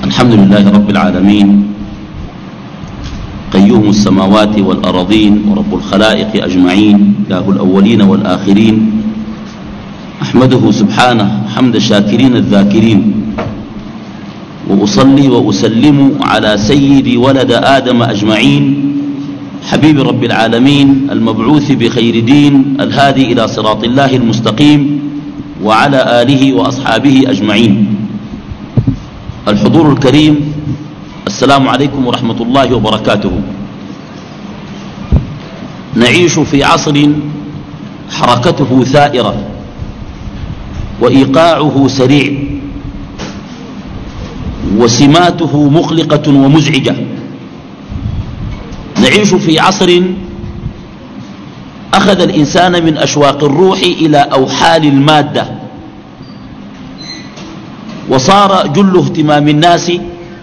الحمد لله رب العالمين قيوم السماوات والأرضين ورب الخلائق أجمعين إله الأولين والآخرين أحمده سبحانه حمد الشاكرين الذاكرين وأصلي وأسلم على سيد ولد آدم أجمعين حبيب رب العالمين المبعوث بخير دين الهادي إلى صراط الله المستقيم وعلى آله وأصحابه أجمعين. الحضور الكريم، السلام عليكم ورحمة الله وبركاته. نعيش في عصر حركته ثائرة وإيقاعه سريع وسماته مقلقة ومزعجة. نعيش في عصر أخذ الإنسان من أشواق الروح إلى أوحال المادة، وصار جل اهتمام الناس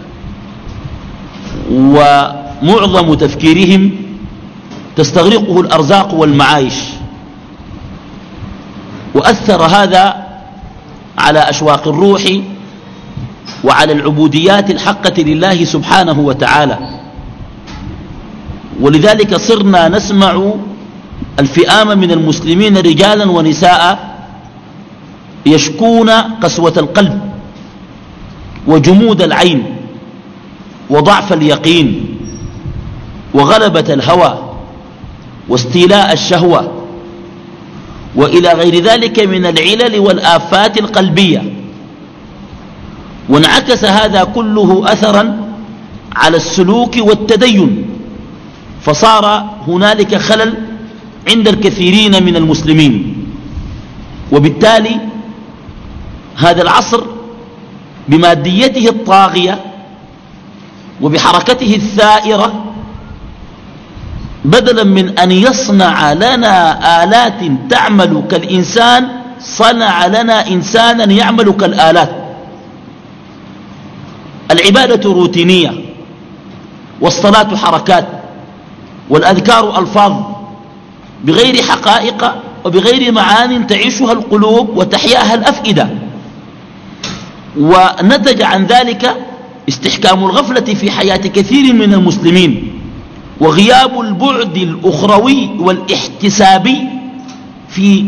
ومعظم تفكيرهم تستغرقه الأرزاق والمعايش، وأثر هذا على أشواق الروح وعلى العبوديات الحقة لله سبحانه وتعالى. ولذلك صرنا نسمع الفئام من المسلمين رجالا ونساء يشكون قسوة القلب وجمود العين وضعف اليقين وغلبة الهوى واستيلاء الشهوة وإلى غير ذلك من العلل والآفات القلبية. وانعكس هذا كله أثرا على السلوك والتدين، فصار هنالك خلل عند الكثيرين من المسلمين. وبالتالي هذا العصر بماديته الطاغية وبحركته الثائرة، بدلا من أن يصنع لنا آلات تعمل كالإنسان، صنع لنا إنسانا يعمل كالآلات. العبادة روتينية، والصلاة حركات، والأذكار ألفاظ بغير حقائق وبغير معان تعيشها القلوب وتحياها الأفئدة. ونتج عن ذلك استحكام الغفلة في حياة كثير من المسلمين، وغياب البعد الأخروي والاحتسابي في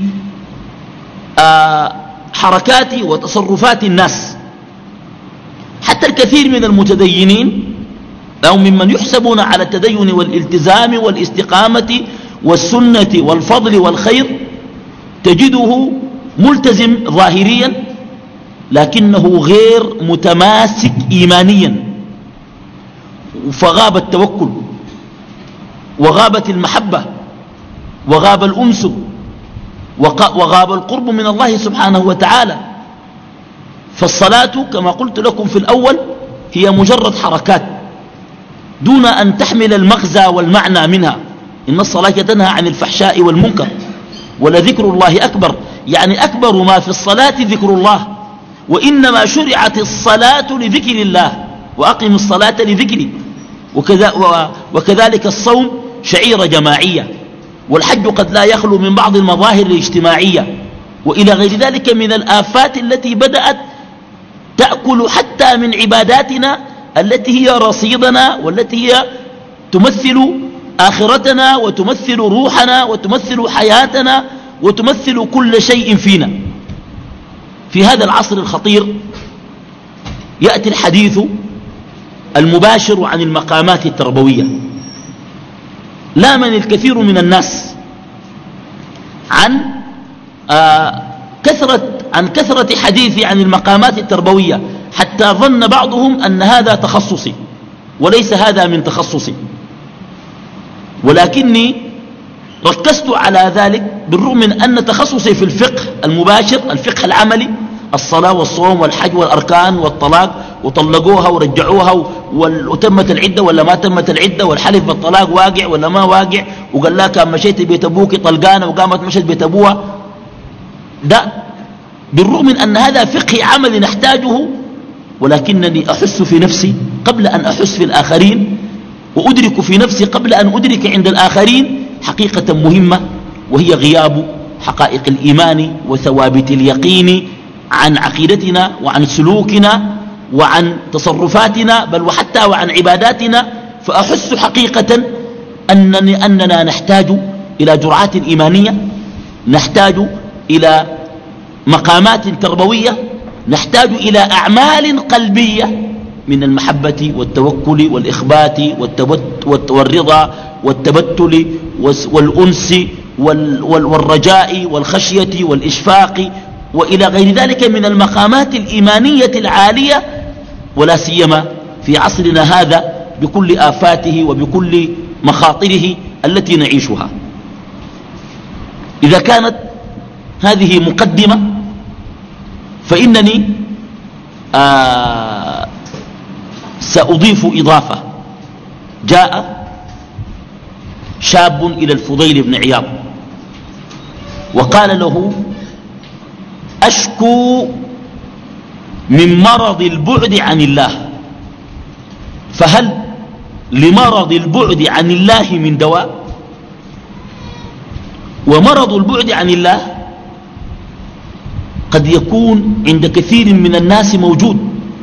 حركات وتصرفات الناس. حتى الكثير من المتدينين أو ممن يحسبون على التدين والالتزام والاستقامة والسنة والفضل والخير تجده ملتزم ظاهريا، لكنه غير متماسك إيمانيا، فغاب التوكل وغابت المحبة وغاب الأنس وغاب القرب من الله سبحانه وتعالى. فالصلاة كما قلت لكم في الأول هي مجرد حركات دون أن تحمل المغزى والمعنى منها. إن الصلاة تنهى عن الفحشاء والمنكر ولذكر الله أكبر، يعني أكبر ما في الصلاة ذكر الله، وإنما شرعت الصلاة لذكر الله، وأقم الصلاة لذكري. وكذلك الصوم شعيرة جماعية، والحج قد لا يخلو من بعض المظاهر الاجتماعية، وإلى غير ذلك من الآفات التي بدأت تأكل حتى من عباداتنا التي هي رصيدنا، والتي هي تمثل آخرتنا وتمثل روحنا وتمثل حياتنا وتمثل كل شيء فينا. في هذا العصر الخطير يأتي الحديث المباشر عن المقامات التربوية. لامن الكثير من الناس عن كثرة حديث عن المقامات التربوية، حتى ظن بعضهم أن هذا تخصصي، وليس هذا من تخصصي. ولكني ركزت على ذلك بالرغم من أن تخصصي في الفقه المباشر، الفقه العملي، الصلاة والصوم والحج والأركان والطلاق، وطلقوها ورجعوها وتمت العدة ولا ما تمت العدة، والحلف بالطلاق واقع ولا ما واقع، وقال لها كان مشيت بيت أبوك طلقانة وقامت مشيت بيت أبوها. ده بالرغم من أن هذا فقه عملي نحتاجه، ولكنني أحس في نفسي قبل أن أحس في الآخرين، وأدرك في نفسي قبل أن أدرك عند الآخرين حقيقة مهمة، وهي غياب حقائق الإيمان وثوابت اليقين عن عقيدتنا وعن سلوكنا وعن تصرفاتنا بل وحتى وعن عباداتنا، فأحس حقيقة أننا نحتاج إلى جرعات إيمانية، نحتاج إلى مقامات تربوية، نحتاج إلى أعمال قلبية من المحبة والتوكل والإخبات والرضا والتبتل والأنس والرجاء والخشية والإشفاق وإلى غير ذلك من المقامات الإيمانية العالية، ولا سيما في عصرنا هذا بكل آفاته وبكل مخاطره التي نعيشها. إذا كانت هذه مقدمة فإنني سأضيف إضافة. جاء شاب إلى الفضيل بن عياض وقال له: أشكو من مرض البعد عن الله، فهل لمرض البعد عن الله من دواء؟ ومرض البعد عن الله قد يكون عند كثير من الناس موجود،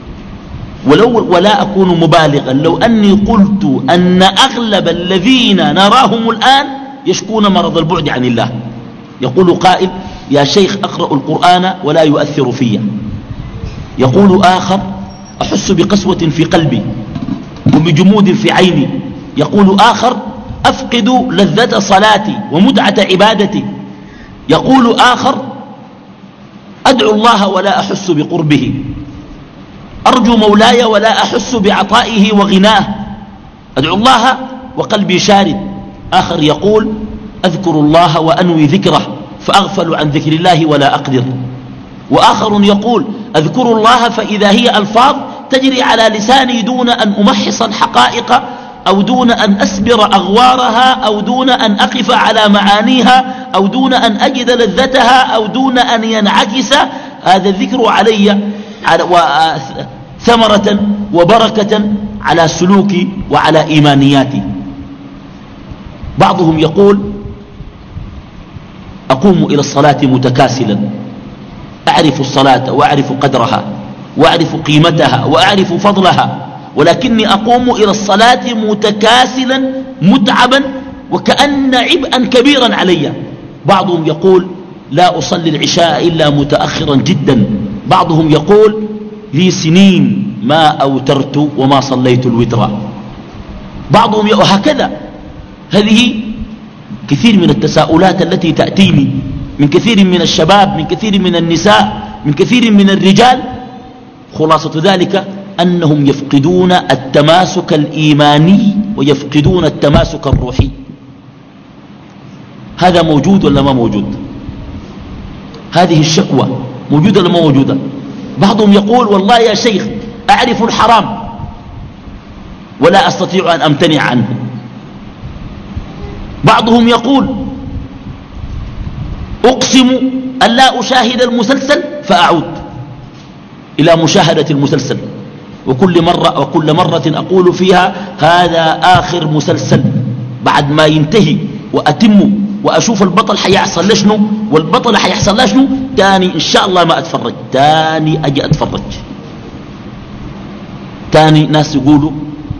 ولا أكون مبالغا لو أني قلت أن أغلب الذين نراهم الآن يشكون مرض البعد عن الله. يقول قائل: يا شيخ أقرأ القرآن ولا يؤثر في. يقول آخر: أحس بقسوة في قلبي وبجمود في عيني. يقول آخر: أفقد لذة صلاتي ومتعة عبادتي. يقول آخر: أدعو الله ولا أحس بقربه، أرجو مولاي ولا أحس بعطائه وغناه، أدعو الله وقلبي شارد. آخر يقول: أذكر الله وأنوي ذكره فأغفل عن ذكر الله ولا أقدر. وآخر يقول: أذكر الله فإذا هي ألفاظ تجري على لساني دون أن أمحص الحقائق أو دون أن أسبر أغوارها أو دون أن أقف على معانيها أو دون أن أجد لذتها أو دون أن ينعكس هذا الذكر علي ثمرة وبركة على سلوكي وعلى إيمانياتي. بعضهم يقول: أقوم إلى الصلاة متكاسلا، أعرف الصلاة وأعرف قدرها وأعرف قيمتها وأعرف فضلها، ولكني أقوم إلى الصلاة متكاسلا متعبا وكأن عبئا كبيرا علي. بعضهم يقول: لا أصلي العشاء إلا متأخرا جدا. بعضهم يقول: لي سنين ما أوترت وما صليت الوتر. بعضهم وهكذا. هذه كثير من التساؤلات التي تأتيني من كثير من الشباب، من كثير من النساء، من كثير من الرجال. خلاصة ذلك أنهم يفقدون التماسك الإيماني ويفقدون التماسك الروحي. هذا موجود ولا ما موجود؟ هذه الشكوى موجودة ولا ما موجودة؟ بعضهم يقول: والله يا شيخ أعرف الحرام ولا أستطيع أن أمتنع عنه. بعضهم يقول: أقسم أن لا أشاهد المسلسل فأعود إلى مشاهدة المسلسل، وكل مرة أقول فيها هذا آخر مسلسل، بعد ما ينتهي وأتم وأشوف البطل حيحصل لشنو والبطل حيحصل لشنو تاني إن شاء الله ما أتفرج، تاني أجي أتفرج. تاني ناس يقولوا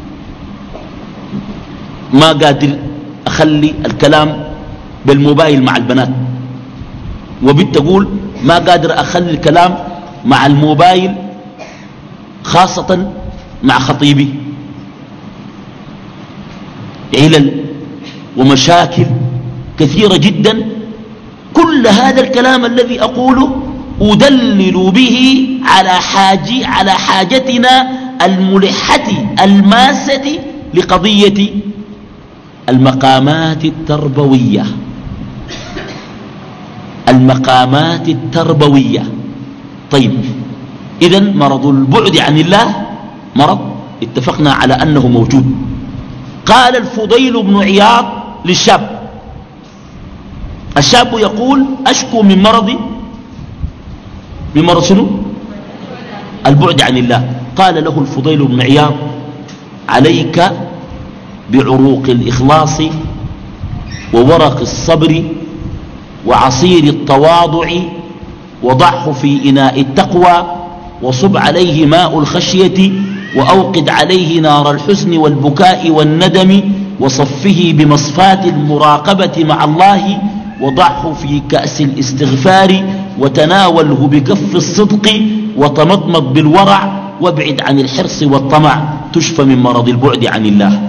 ما قادر أخلي الكلام بالموبايل مع البنات، وبنت تقول ما قادر أخلي الكلام مع الموبايل خاصة مع خطيبي. علل ومشاكل كثيرة جدا. كل هذا الكلام الذي أقوله أدلل به على حاجتنا الملحة الماسة لقضية المقامات التربوية. المقامات التربوية. طيب، إذن مرض البعد عن الله مرض اتفقنا على أنه موجود. قال الفضيل بن عياض للشاب، الشاب يقول: أشكو من مرض شنو؟ البعد عن الله. قال له الفضيل بن عياض: عليك بعروق الإخلاص وورق الصبر وعصير التواضع، وضعه في إناء التقوى وصب عليه ماء الخشية وأوقد عليه نار الحزن والبكاء والندم وصفه بمصفاة المراقبة مع الله وضعه في كأس الاستغفار وتناوله بكف الصدق وتمضمض بالورع وابعد عن الحرص والطمع تشفى من مرض البعد عن الله.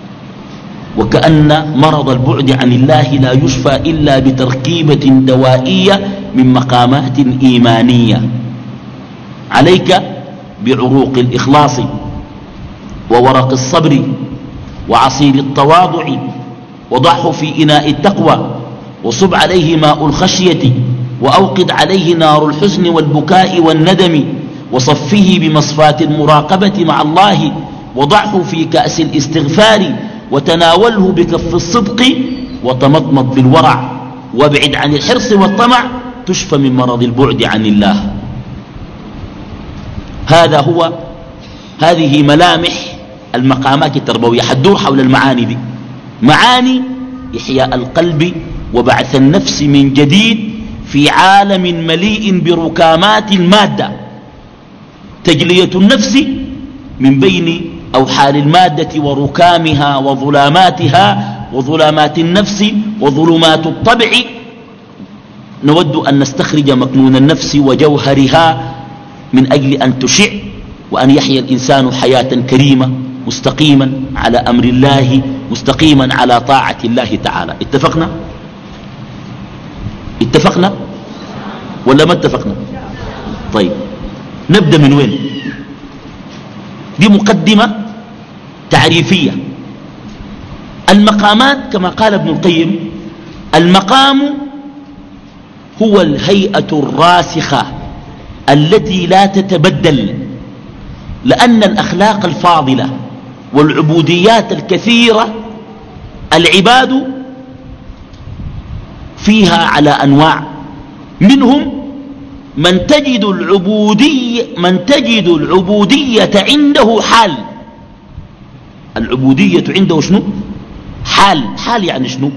وكأن مرض البعد عن الله لا يشفى إلا بتركيبة دوائية من مقامات إيمانية. عليك بعروق الإخلاص وورق الصبر وعصير التواضع وضعه في إناء التقوى وصب عليه ماء الخشية وأوقد عليه نار الحزن والبكاء والندم وصفه بمصفاة المراقبة مع الله وضعه في كأس الاستغفار وتناوله بكف الصدق وتمضمض بالورع وابعد عن الحرص والطمع تشفى من مرض البعد عن الله. هذه ملامح المقامات التربوية. حدور حول المعاني دي، معاني إحياء القلب وبعث النفس من جديد في عالم مليء بركامات المادة، تجلية النفس من بين أوحال المادة وركامها وظلاماتها وظلامات النفس وظلمات الطبع. نود أن نستخرج مكنون النفس وجوهرها من أجل أن تشع وأن يحيا الإنسان حياة كريمة مستقيما على أمر الله مستقيما على طاعة الله تعالى. اتفقنا ولا ما اتفقنا؟ طيب نبدأ من وين؟ دي مقدمة تعريفية. المقامات كما قال ابن القيم، المقام هو الهيئة الراسخة التي لا تتبدل، لأن الأخلاق الفاضلة والعبوديات الكثيرة العباد فيها على أنواع، منهم من تجد العبودية عنده حال. العبودية عنده شنو؟ حال يعني شنو؟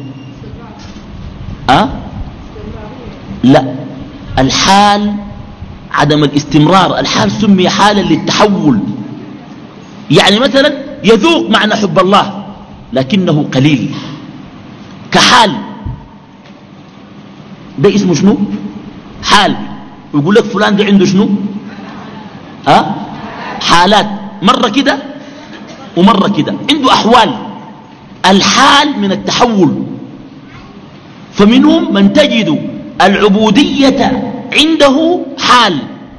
لا، الحال عدم الاستمرار. الحال سمي حالا للتحول. يعني مثلا يذوق معنى حب الله لكنه قليل كحال، ده اسمه شنو؟ حال. يقول لك فلان ده عنده شنو؟ حالات، مرة كده ومرة كده، عنده أحوال. الحال من التحول. فمنهم من تجد العبودية عنده حال،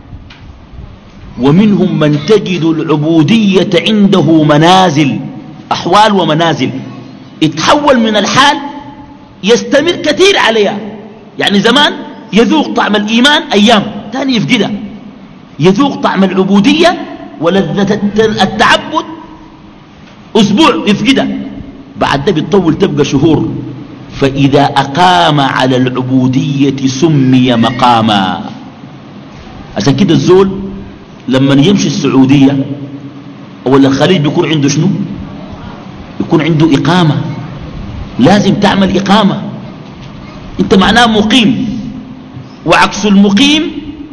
ومنهم من تجد العبودية عنده منازل، أحوال ومنازل. يتحول من الحال يستمر كثير عليها. يعني زمان يذوق طعم الإيمان أيام، ثاني يفقدها. يذوق طعم العبودية ولذة التعبد أسبوع يفقدها، بعد ده بيطول تبقى شهور. فإذا أقام على العبودية سمي مقاما. عشان كده الزول لما يمشي السعودية ولا الخليج بيكون عنده شنو؟ بيكون عنده إقامة. لازم تعمل إقامة. انت معناه مقيم، وعكس المقيم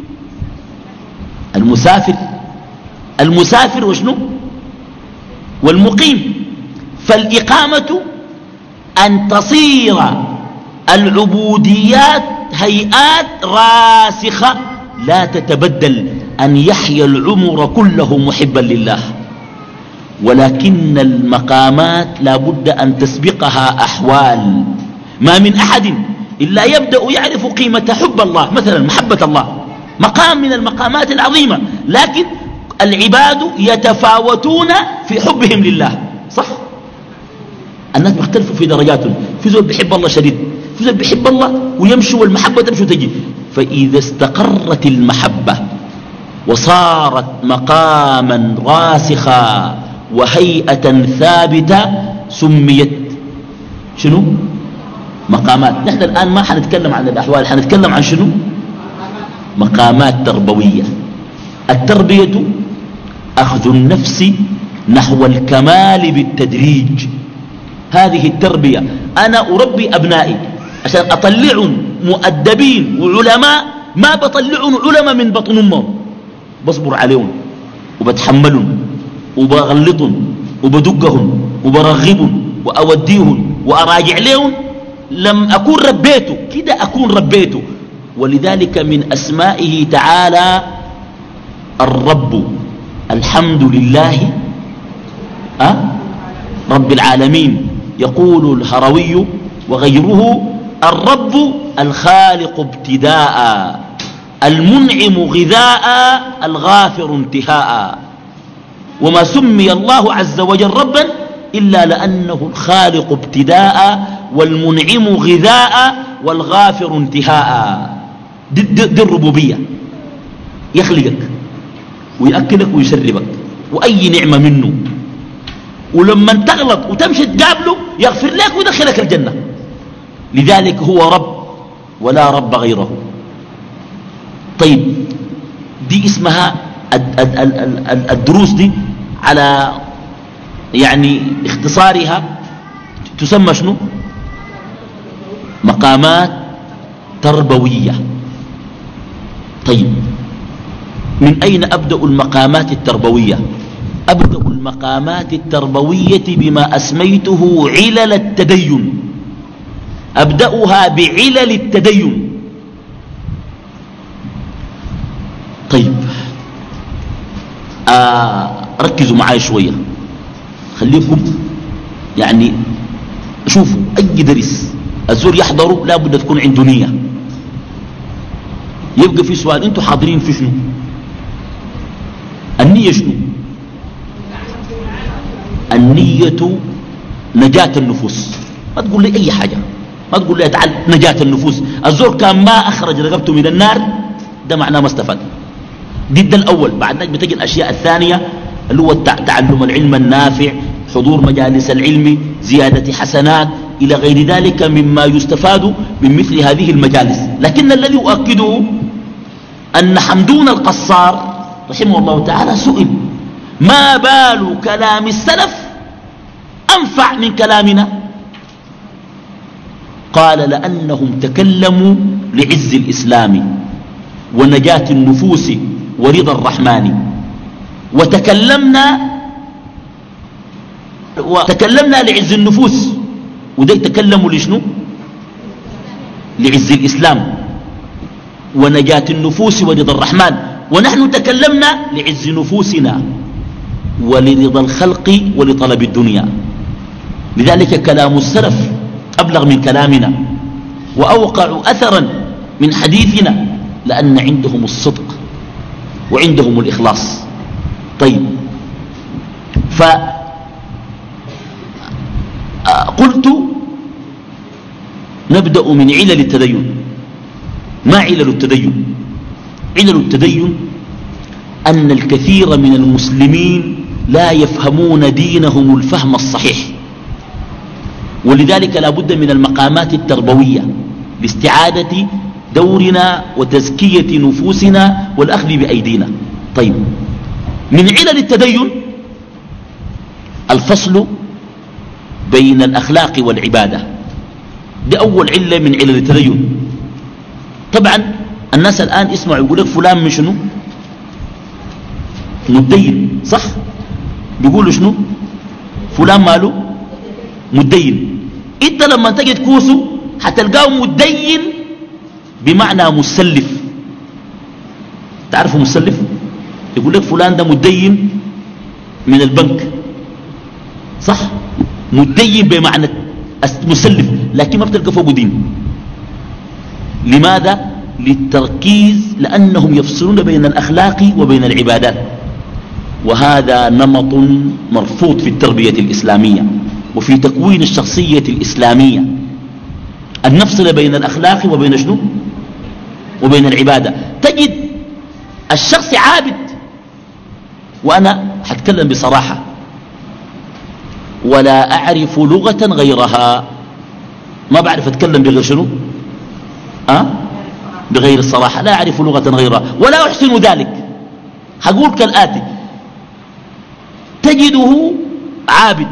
المسافر وشنو؟ والمقيم. فالإقامة أن تصير العبوديات هيئات راسخة لا تتبدل، أن يحيا العمر كله محبا لله. ولكن المقامات لا بد أن تسبقها أحوال. ما من أحد إلا يبدأ يعرف قيمة حب الله، مثلا محبة الله مقام من المقامات العظيمة، لكن العباد يتفاوتون في حبهم لله. صح؟ الناس بيختلفوا في درجاتهم. في زول بيحب الله شديد، في زول بيحب الله ويمشي والمحبة تمشي وتجي. فإذا استقرت المحبة وصارت مقاما راسخا وهيئة ثابتة سميت شنو؟ مقامات. نحن الآن ما حنتكلم عن الأحوال، حنتكلم عن شنو؟ مقامات تربوية. التربية أخذ النفس نحو الكمال بالتدريج. هذه التربية. أنا أربي أبنائي عشان أطلعهم مؤدبين وعلماء، ما بطلعهم علماء من بطن أمهم. بصبر عليهم وبتحملهم وبغلطهم وبدقهم وبرغبهم وأوديهم وأراجع لهم، لم أكون ربيته كده، أكون ربيته. ولذلك من أسمائه تعالى الرب، الحمد لله رب العالمين. يقول الهروي وغيره: الرب الخالق ابتداء، المنعم غذاء، الغافر انتهاء. وما سمي الله عز وجل ربا إلا لأنه الخالق ابتداء والمنعم غذاء والغافر انتهاء. دي الربوبية، يخلقك ويأكلك ويشربك وأي نعمة منه، ولما تغلط وتمشي تقابله يغفر لك ويدخلك الجنة. لذلك هو رب ولا رب غيره. طيب دي اسمها الدروس دي على يعني اختصارها تسمى شنو؟ مقامات تربوية. طيب من أين أبدأ المقامات التربوية؟ أبدأ المقامات التربوية بما أسميته علل التدين. أبدأها بعلل التدين. طيب ركزوا معاي شوية، خليكم يعني شوفوا أي درس الزور يحضروا لا بد تكون عنده نية. يبقى في سؤال، انتوا حاضرين في شنو؟ النية شنو؟ النية نجاة النفوس. ما تقول لي أي حاجة، ما تقول لي تعال نجاة النفوس. الزور كان ما أخرج رقبته من النار ده معناه ما استفاد. ضد الأول. بعد ذلك بتجي الأشياء الثانية اللي هو تعلم العلم النافع، حضور مجالس العلم، زيادة حسنات إلى غير ذلك مما يستفاد من مثل هذه المجالس. لكن الذي أؤكده أن حمدون القصار رحمه الله تعالى سئل: ما بال كلام السلف أنفع من كلامنا؟ قال: لأنهم تكلموا لعز الإسلام ونجاة النفوس ورضا الرحمن، وتكلمنا لعز النفوس، وده يتكلموا لشنو؟ لعز الإسلام ونجاة النفوس ورضا الرحمن. ونحن تكلمنا لعز نفوسنا ولرضا الخلق ولطلب الدنيا. لذلك كلام السلف أبلغ من كلامنا وأوقع أثرا من حديثنا، لأن عندهم الصدق وعندهم الإخلاص. طيب فقلت نبدأ من علل التدين. ما علل التدين؟ علل التدين أن الكثير من المسلمين لا يفهمون دينهم الفهم الصحيح، ولذلك لا بد من المقامات التربوية لاستعادة دورنا وتزكية نفوسنا والأخذ بأيدينا. طيب من علل التدين الفصل بين الأخلاق والعبادة. دي أول علة من علل التدين. طبعا الناس الآن اسمعوا يقول لك فلان من شنو؟ متدين، صح؟ بيقولوا شنو؟ فلان ماله متدين. انت لما تجي تكوسه حتلقاه متدين بمعنى مسلف. تعرفوا مسلف؟ يقول لك فلان ده متدين من البنك، صح؟ متدين بمعنى مسلف، لكن ما بتلقى فوقه دين. لماذا؟ للتركيز، لأنهم يفصلون بين الأخلاق وبين العبادات، وهذا نمط مرفوض في التربية الإسلامية وفي تكوين الشخصية الإسلامية، أن نفصل بين الأخلاق وبين شنو؟ وبين العبادة. تجد الشخص عابد، وأنا حتكلم بصراحة ولا أعرف لغة غيرها، ما بعرف أتكلم بغير شنو؟ بغير الصراحة، لا أعرف لغة غيرها ولا أحسن ذلك. هقول كالآتي: تجده عابد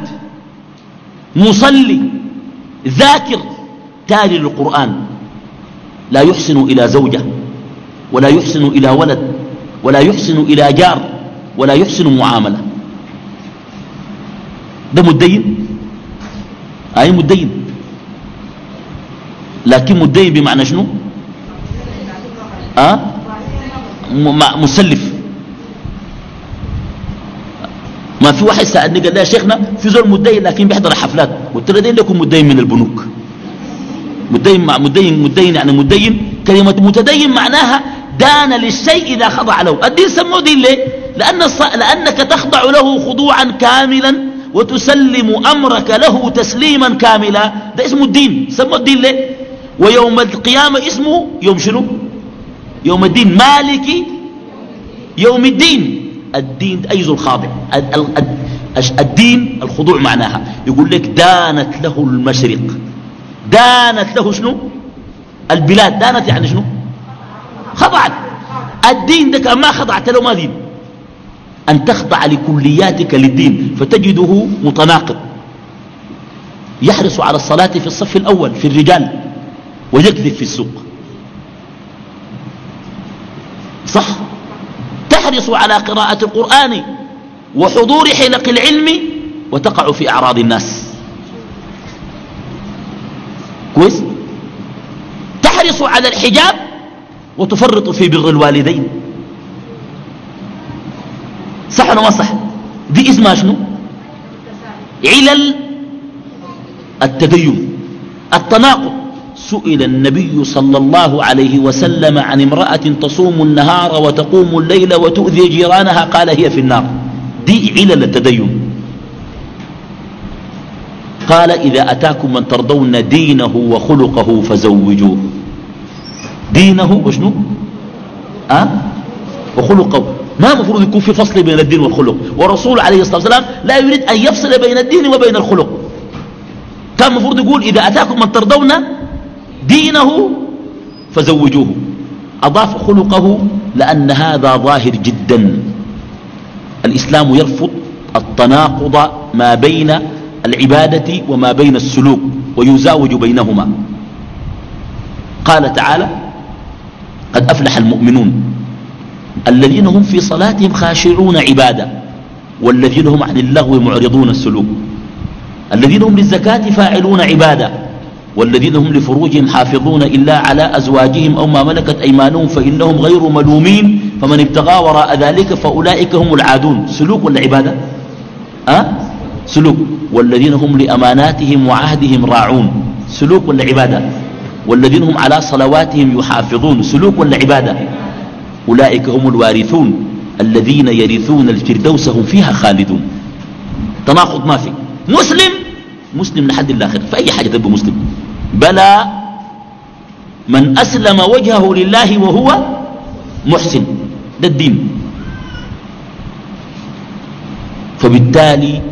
مصلي ذاكر تالي للقرآن، لا يحسن إلى زوجة ولا يحسن إلى ولد ولا يحسن إلى جار ولا يحسن معاملة. ده متدين، أي متدين، لكن متدين بمعنى شنو؟ مسلف. ما في واحد سألني قال لي يا شيخنا في زول متدين لكن بيحضر حفلات، قلت له دين لكم متدين من البنوك. متدين يعني متدين، كلمة متدين معناها دان للشيء إذا خضع له. الدين سموه دين ليه؟ لأنك تخضع له خضوعا كاملا وتسلم أمرك له تسليما كاملا، ده اسمه الدين. سموه الدين ليه؟ ويوم القيامة اسمه يوم شنو؟ يوم الدين، مالك يوم الدين. الدين أيز الخاضع. الدين الخضوع معناها يقول لك دانت له المشرق، دانت له شنو؟ البلاد. دانت يعني شنو؟ خضعت. الدين ده كان ما خضعت له ما دين. أن تخضع لكلياتك للدين، فتجده متناقض. يحرص على الصلاة في الصف الأول في الرجال ويكذب في السوق، صح؟ تحرص على قراءة القرآن وحضور حلق العلم وتقع في أعراض الناس، كويس؟ تحرص على الحجاب وتفرط في بر الوالدين، صح ولا ما صح؟ دي اسمها شنو؟ علل التدين، التناقض. سئل النبي صلى الله عليه وسلم عن امرأة تصوم النهار وتقوم الليل وتؤذي جيرانها، قال هي في النار. دي علل التدين. قال إذا أتاكم من ترضون دينه وخلقه فزوجوه. دينه وشنو؟ وخلقه. ما مفروض يكون في فصل بين الدين والخلق، ورسول عليه الصلاة والسلام لا يريد أن يفصل بين الدين وبين الخلق. كان مفروض يقول إذا أتاكم من ترضون دينه فزوجوه. أضاف خلقه لأن هذا ظاهر جدا. الإسلام يرفض التناقض ما بين العبادة وما بين السلوك ويزاوج بينهما. قال تعالى قد أفلح المؤمنون الذين هم في صلاتهم خاشعون عبادة والذين هم عن اللغو معرضون السلوك، الذين هم للزكاة فاعلون عبادة والذين هم لفروجهم حافظون إلا على أزواجهم أو ما ملكت أيمانهم فإنهم غير ملومين فمن ابتغى وراء ذلك فأولئك هم العادون. سلوك ولا عبادة؟ سلوك. والذين هم لأماناتهم وعهدهم راعون. سلوك ولا عبادة؟ والذين هم على صلواتهم يحافظون. سلوك ولا عبادة؟ أولئك هم الوارثون الذين يرثون الفردوس هم فيها خالدون. تناقض ما في. مسلم لحد الآخر في أي حاجة تبقى مسلم. بلى من أسلم وجهه لله وهو محسن، ده الدين. فبالتالي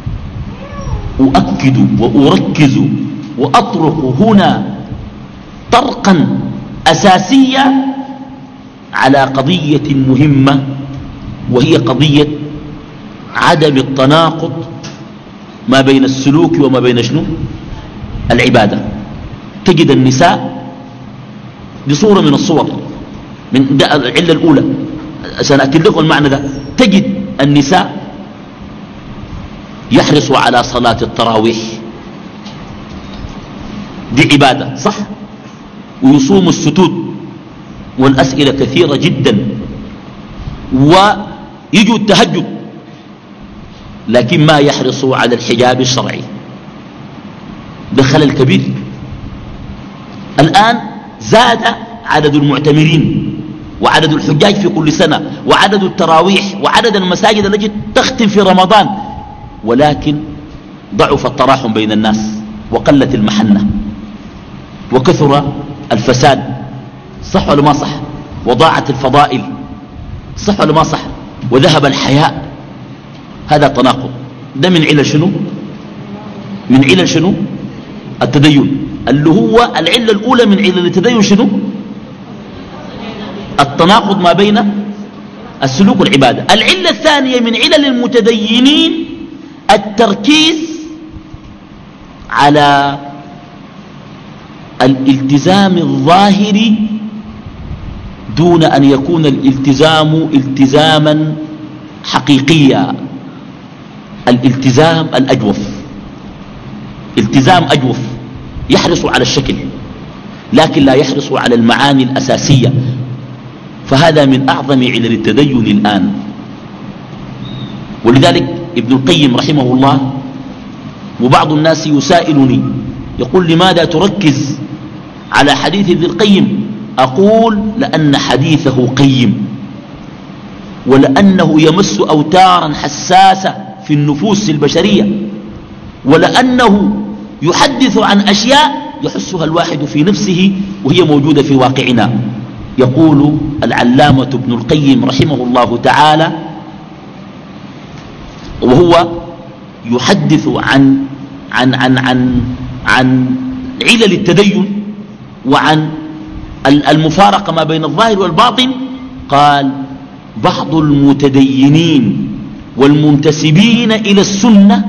أؤكد وأركز وأطرق هنا طرقا أساسية على قضية مهمة، وهي قضية عدم التناقض ما بين السلوك وما بين شنو؟ العبادة. تجد النساء بصورة من الصور، من العلة الأولى سنأتي لكم المعنى ده. تجد النساء يحرصوا على صلاة التراويح، دي عبادة صح، ويصوم الستود، والأسئلة كثيرة جدا، ويجوا التهجد، لكن ما يحرصوا على الحجاب الشرعي. ده خلل كبير. الآن زاد عدد المعتمرين وعدد الحجاج في كل سنة وعدد التراويح وعدد المساجد التي تختم في رمضان، ولكن ضعف التراحم بين الناس وقلت المحنة وكثر الفساد، صح ولا ما صح؟ وضاعت الفضائل، صح ولا ما صح؟ وذهب الحياء. هذا تناقض. ده من علل شنو؟ من علل شنو؟ التدين، اللي هو العلة الأولى من علل التدين شنو؟ التناقض ما بين السلوك والعبادة. العلة الثانية من علل المتدينين التركيز على الالتزام الظاهري دون أن يكون الالتزام التزاما حقيقيا. الالتزام الأجوف التزام أجوف يحرص على الشكل لكن لا يحرص على المعاني الأساسية، فهذا من أعظم علل التدين الآن. ولذلك ابن القيم رحمه الله وبعض الناس يسائلني يقول لماذا تركز على حديث ابن القيم؟ أقول لأن حديثه قيم ولأنه يمس أوتارا حساسة في النفوس البشرية ولأنه يحدث عن أشياء يحسها الواحد في نفسه وهي موجودة في واقعنا. يقول العلامة ابن القيم رحمه الله تعالى وهو يحدث عن علل التدين وعن المفارقة ما بين الظاهر والباطن، قال بعض المتدينين والمنتسبين إلى السنة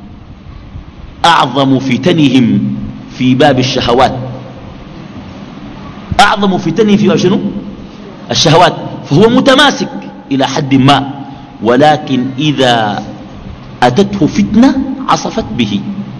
أعظم فتنهم في باب الشهوات. أعظم فتنهم في باب شنو؟ الشهوات. فهو متماسك إلى حد ما، ولكن إذا أتته فتنة عصفت به.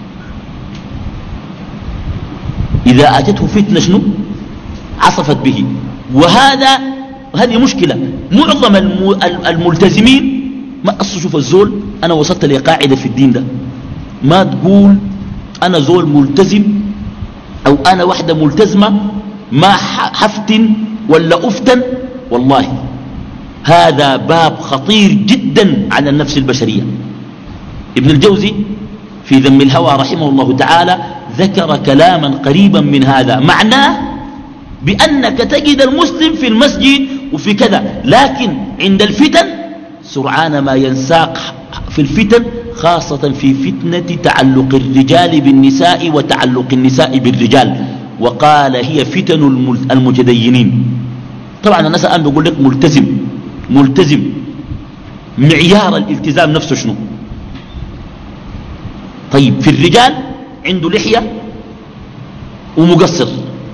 إذا أتته فتنة شنو؟ عصفت به. هذه مشكلة. معظم الملتزمين ما أصل. شوف الزول، أنا وصلت لقاعدة في الدين ده، ما تقول أنا زول ملتزم أو أنا واحدة ملتزمة ما حفتن ولا أفتن. والله هذا باب خطير جدا على النفس البشرية. ابن الجوزي في ذم الهوى رحمه الله تعالى ذكر كلاما قريبا من هذا، معناه بأنك تجد المسلم في المسجد وفي كذا، لكن عند الفتن سرعان ما ينساق في الفتن، خاصة في فتنة تعلق الرجال بالنساء وتعلق النساء بالرجال، وقال هي فتن المتدينين. طبعا الناس الآن بيقول لك ملتزم، معيار الالتزام نفسه شنو؟ طيب في الرجال عنده لحية ومقصر،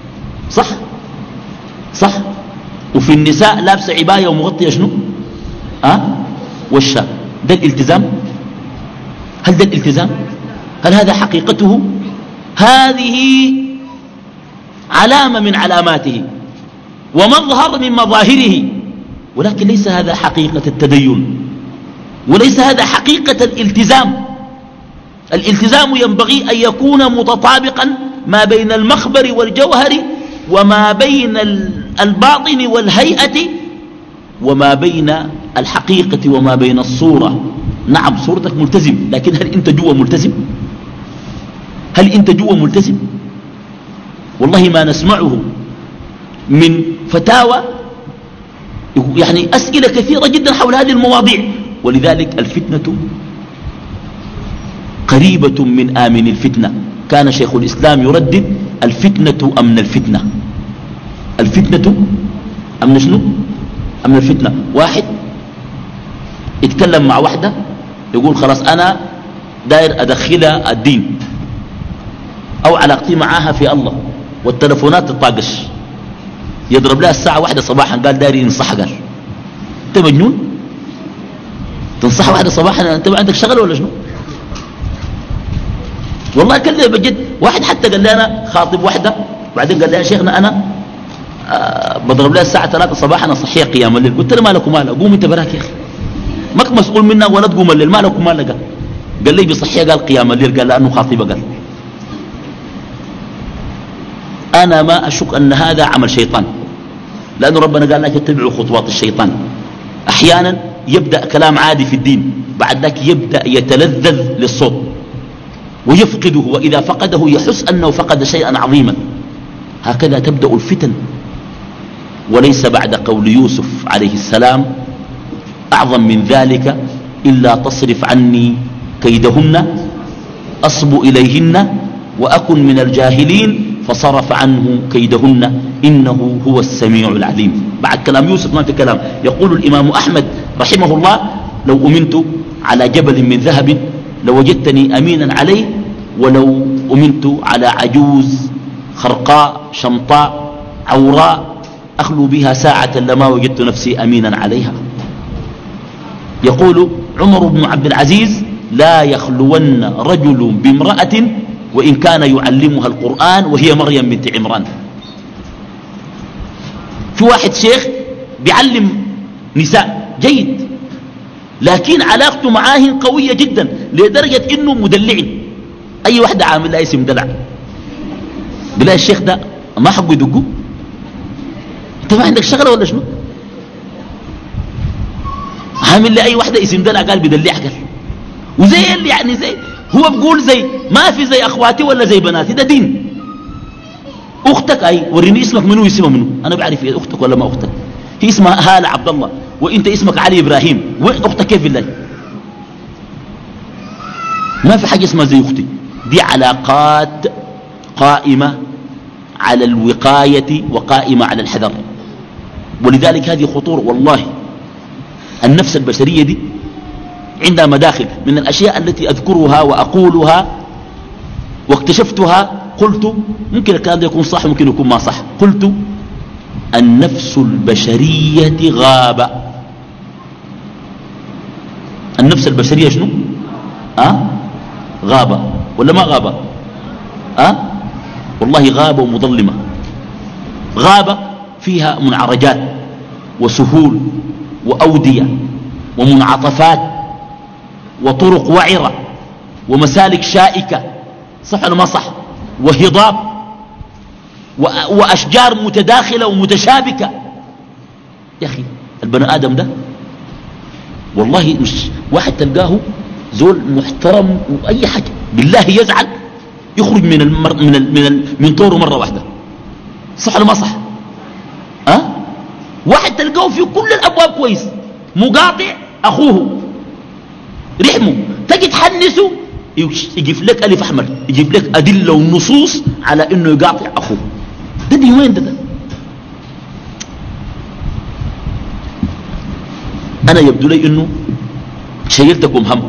صح؟ وفي النساء لابسة عباية ومغطية شنو؟ والشاء. ده الالتزام؟ هل ده الالتزام؟ هل هذا حقيقته؟ هذه علامة من علاماته ومظهر من مظاهره، ولكن ليس هذا حقيقة التدين، وليس هذا حقيقة الالتزام. الالتزام ينبغي أن يكون متطابقا ما بين المخبر والجوهر وما بين الباطن والهيئة وما بين الحقيقة وما بين الصورة. نعم صورتك ملتزم، لكن هل أنت جوا ملتزم؟ هل أنت جوا ملتزم؟ والله ما نسمعه من فتاوى، يعني أسئلة كثيرة جدا حول هذه المواضيع. ولذلك الفتنة قريبة من آمن الفتنة. كان شيخ الإسلام يردد الفتنة أمن الفتنة. الفتنة أمن شنو؟ أمن الفتنة. واحد يتكلم مع واحدة يقول خلاص أنا داير أدخلها الدين أو علاقتي معاها في الله، والتلفونات تطاقش، يضرب لها الساعة 1 صباحا قال داير ينصح. قال أنت مجنون؟ تنصح 1 صباحا؟ أنت عندك شغل ولا شنو؟ والله كلمة بجد. واحد حتى قال لي أنا خاطب واحدة، بعدين قال لي يا شيخنا أنا بضرب لها الساعة 3 صباحا أصحيها قيام الليل. قلت له مالك ومالها؟ قوم أنت براك يا أخي، ماك مسؤول منها ولا تقوم الليل، مالك ومالها؟ قال لي بصحيها. قال قيام الليل. قال لأنه خاطبة. قال أنا ما أشك أن هذا عمل شيطان، لأن ربنا قال لا تتبعوا خطوات الشيطان. أحيانا يبدأ كلام عادي في الدين، بعد ذلك يبدأ يتلذذ للصوت ويفقده، وإذا فقده يحس أنه فقد شيئا عظيما. هكذا تبدأ الفتن. وليس بعد قول يوسف عليه السلام أعظم من ذلك إلا تصرف عني كيدهن أصب إليهن وأكن من الجاهلين فصرف عنه كيدهن إنه هو السميع العليم. بعد كلام يوسف ما في كلام. يقول الإمام أحمد رحمه الله لو أمنت على جبل من ذهب لوجدتني أمينا عليه، ولو أمنت على عجوز خرقاء شمطاء عوراء أخلو بها ساعة لما وجدت نفسي أمينا عليها. يقول عمر بن عبد العزيز لا يخلون رجل بامرأة وإن كان يعلمها القرآن وهي مريم بنت عمران. في واحد شيخ بيعلم نساء جيد، لكن علاقته معاهن قوية جدا لدرجة إنه مدلعين. أي واحدة عامل لها اسم دلع بلا الشيخ ده ما حقه يدقه. انت ما عندك شغلة ولا شنو؟ عامل لأي واحدة اسم دلع قال بدلع قال، وزي اللي يعني زي هو بقول زي ما في زي أخواتي ولا زي بناتي، ده دين. أختك أي وريني اسمك منو اسمها منو، أنا بعرف هي أختك ولا ما أختك. هي اسمها هالة عبد الله وإنت اسمك علي إبراهيم، وين أختك كيف بالله؟ ما في حاجة اسمها زي أختي. دي علاقات قائمة على الوقاية وقائمة على الحذر. ولذلك هذه خطورة والله. النفس البشرية دي عندها مداخل. من الأشياء التي أذكرها وأقولها واكتشفتها، قلت ممكن الكلام ده يكون صح وممكن يكون ما صح، قلت النفس البشرية غابة. النفس البشرية شنو؟ غابة ولا ما غابة؟ والله غابة ومظلمة. غابة فيها منعرجات وسهول وأودية ومنعطفات وطرق وعرة ومسالك شائكة، صح ولا ما صح؟ وهضاب وأشجار متداخلة ومتشابكة. يا أخي البني آدم ده والله مش واحد تلقاه زول محترم وأي حاجة بالله يزعل يخرج من طوره مرة واحدة، صح ولا ما صح؟ واحد تلقاه في كل الأبواب كويس، مقاطع أخوه رحمه، تجي تحنسه يجيب لك ألف أحمر، يجيب لك أدلة ونصوص على إنه يقاطع أخوه. ده دي وين ده؟ أنا يبدو لي إنه شيلتكم هم،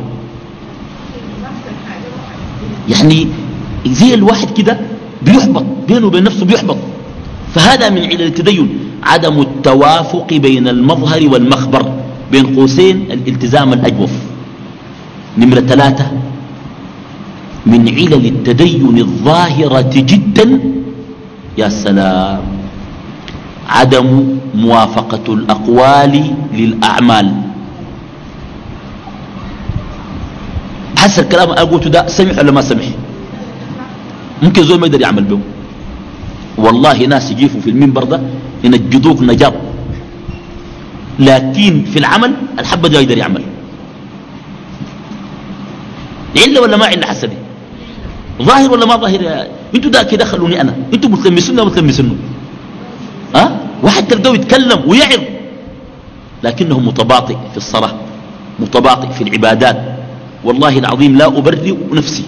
يعني زي الواحد كده بيحبط بينه وبين نفسه بيحبط. فهذا من علل التدين عدم التوافق بين المظهر والمخبر، بين قوسين الالتزام الأجوف. نمرة 3 من علل التدين الظاهرة جدا، يا سلام، عدم موافقة الأقوال للأعمال. حس الكلام أنا قلته ده سمح ولا ما سمح؟ ممكن زول ما يقدر يعمل به. والله ناس يجيفوا في المنبر ده ينجدوك نجاط، لكن في العمل الحبة ده يقدر يعمل. علة ولا ما علة حسدي؟ ظاهر ولا ما ظاهر؟ انتوا ده كده خلوني انا، انتوا متلمسون ومتلمسون. واحد تلقاه يتكلم ويعظ لكنه متباطئ في الصلاة، متباطئ في العبادات. والله العظيم لا أبرئ نفسي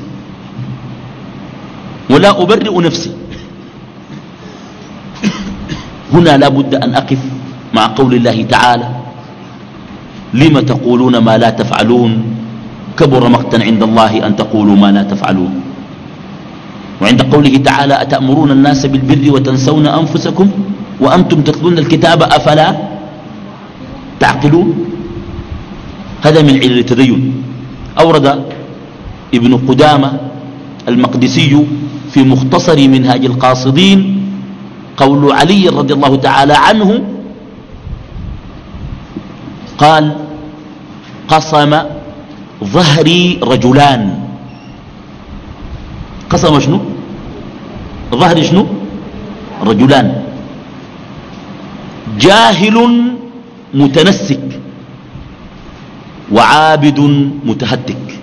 ولا أبرئ نفسي. هنا لا بد أن أقف مع قول الله تعالى: لم تقولون ما لا تفعلون كبر مقتا عند الله أن تقولوا ما لا تفعلون. وعند قوله تعالى: أتأمرون الناس بالبر وتنسون أنفسكم وأنتم تتلون الكتاب أفلا تعقلون. هذا من علل التدين. أورد ابن قدامة المقدسي في مختصر منهاج القاصدين قول علي رضي الله تعالى عنه قال: قسم ظهري رجلان. قسم شنو؟ ظهري شنو؟ رجلان: جاهل متنسك وعابد متهتك.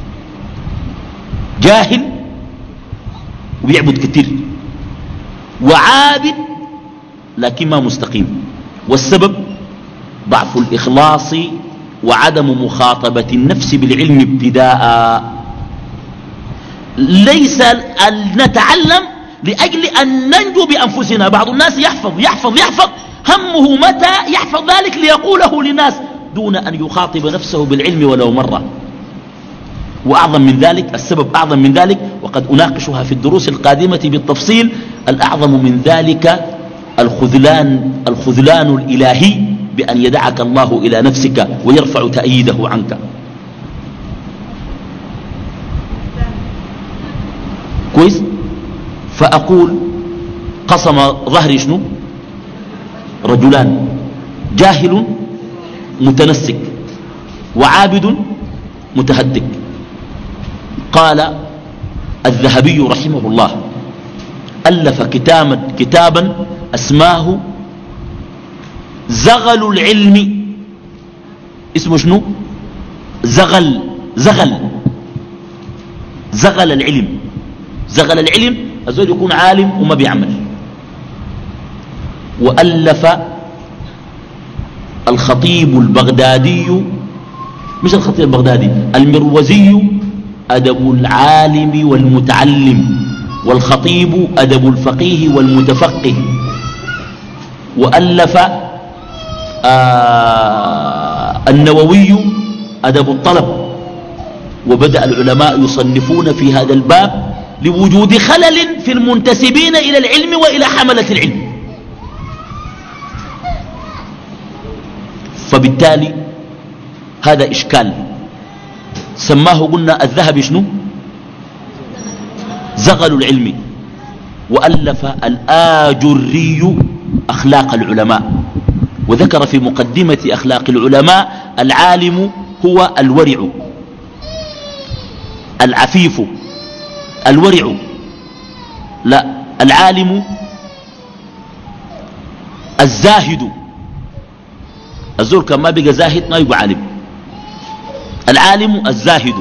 جاهل وبيعبد كتير، وعابد لكن ما مستقيم. والسبب ضعف الإخلاص وعدم مخاطبة النفس بالعلم ابتداء. ليس أن نتعلم لأجل أن ننجو بأنفسنا. بعض الناس يحفظ يحفظ يحفظ، همه متى يحفظ ذلك ليقوله للناس دون أن يخاطب نفسه بالعلم ولو مرة. وأعظم من ذلك السبب، أعظم من ذلك، وقد أناقشها في الدروس القادمة بالتفصيل، الأعظم من ذلك الخذلان الإلهي بأن يدعك الله إلى نفسك ويرفع تأييده عنك. كويس. فأقول قسم ظهري شنو؟ رجلان، جاهل متنسك وعابد متهتك. قال الذهبي رحمه الله ألف كتابا اسماه زغل العلم. اسمه شنو؟ زغل العلم. زغل العلم الزول يكون عالم وما بيعمل. وألف الخطيب البغدادي، مش الخطيب البغدادي، المروزي أدب العالم والمتعلم، والخطيب أدب الفقيه والمتفقه. وألف النووي أدب الطلب. وبدأ العلماء يصنفون في هذا الباب لوجود خلل في المنتسبين إلى العلم وإلى حملة العلم. فبالتالي هذا إشكال سماه قلنا الذهبي شنو؟ زغل العلم. وألف الآجري أخلاق العلماء، وذكر في مقدمة أخلاق العلماء العالم هو الورع العفيف. الورع لا، العالم الزاهد. الزول كان ما بقى زاهد ما يبقى عالم. العالم الزاهد،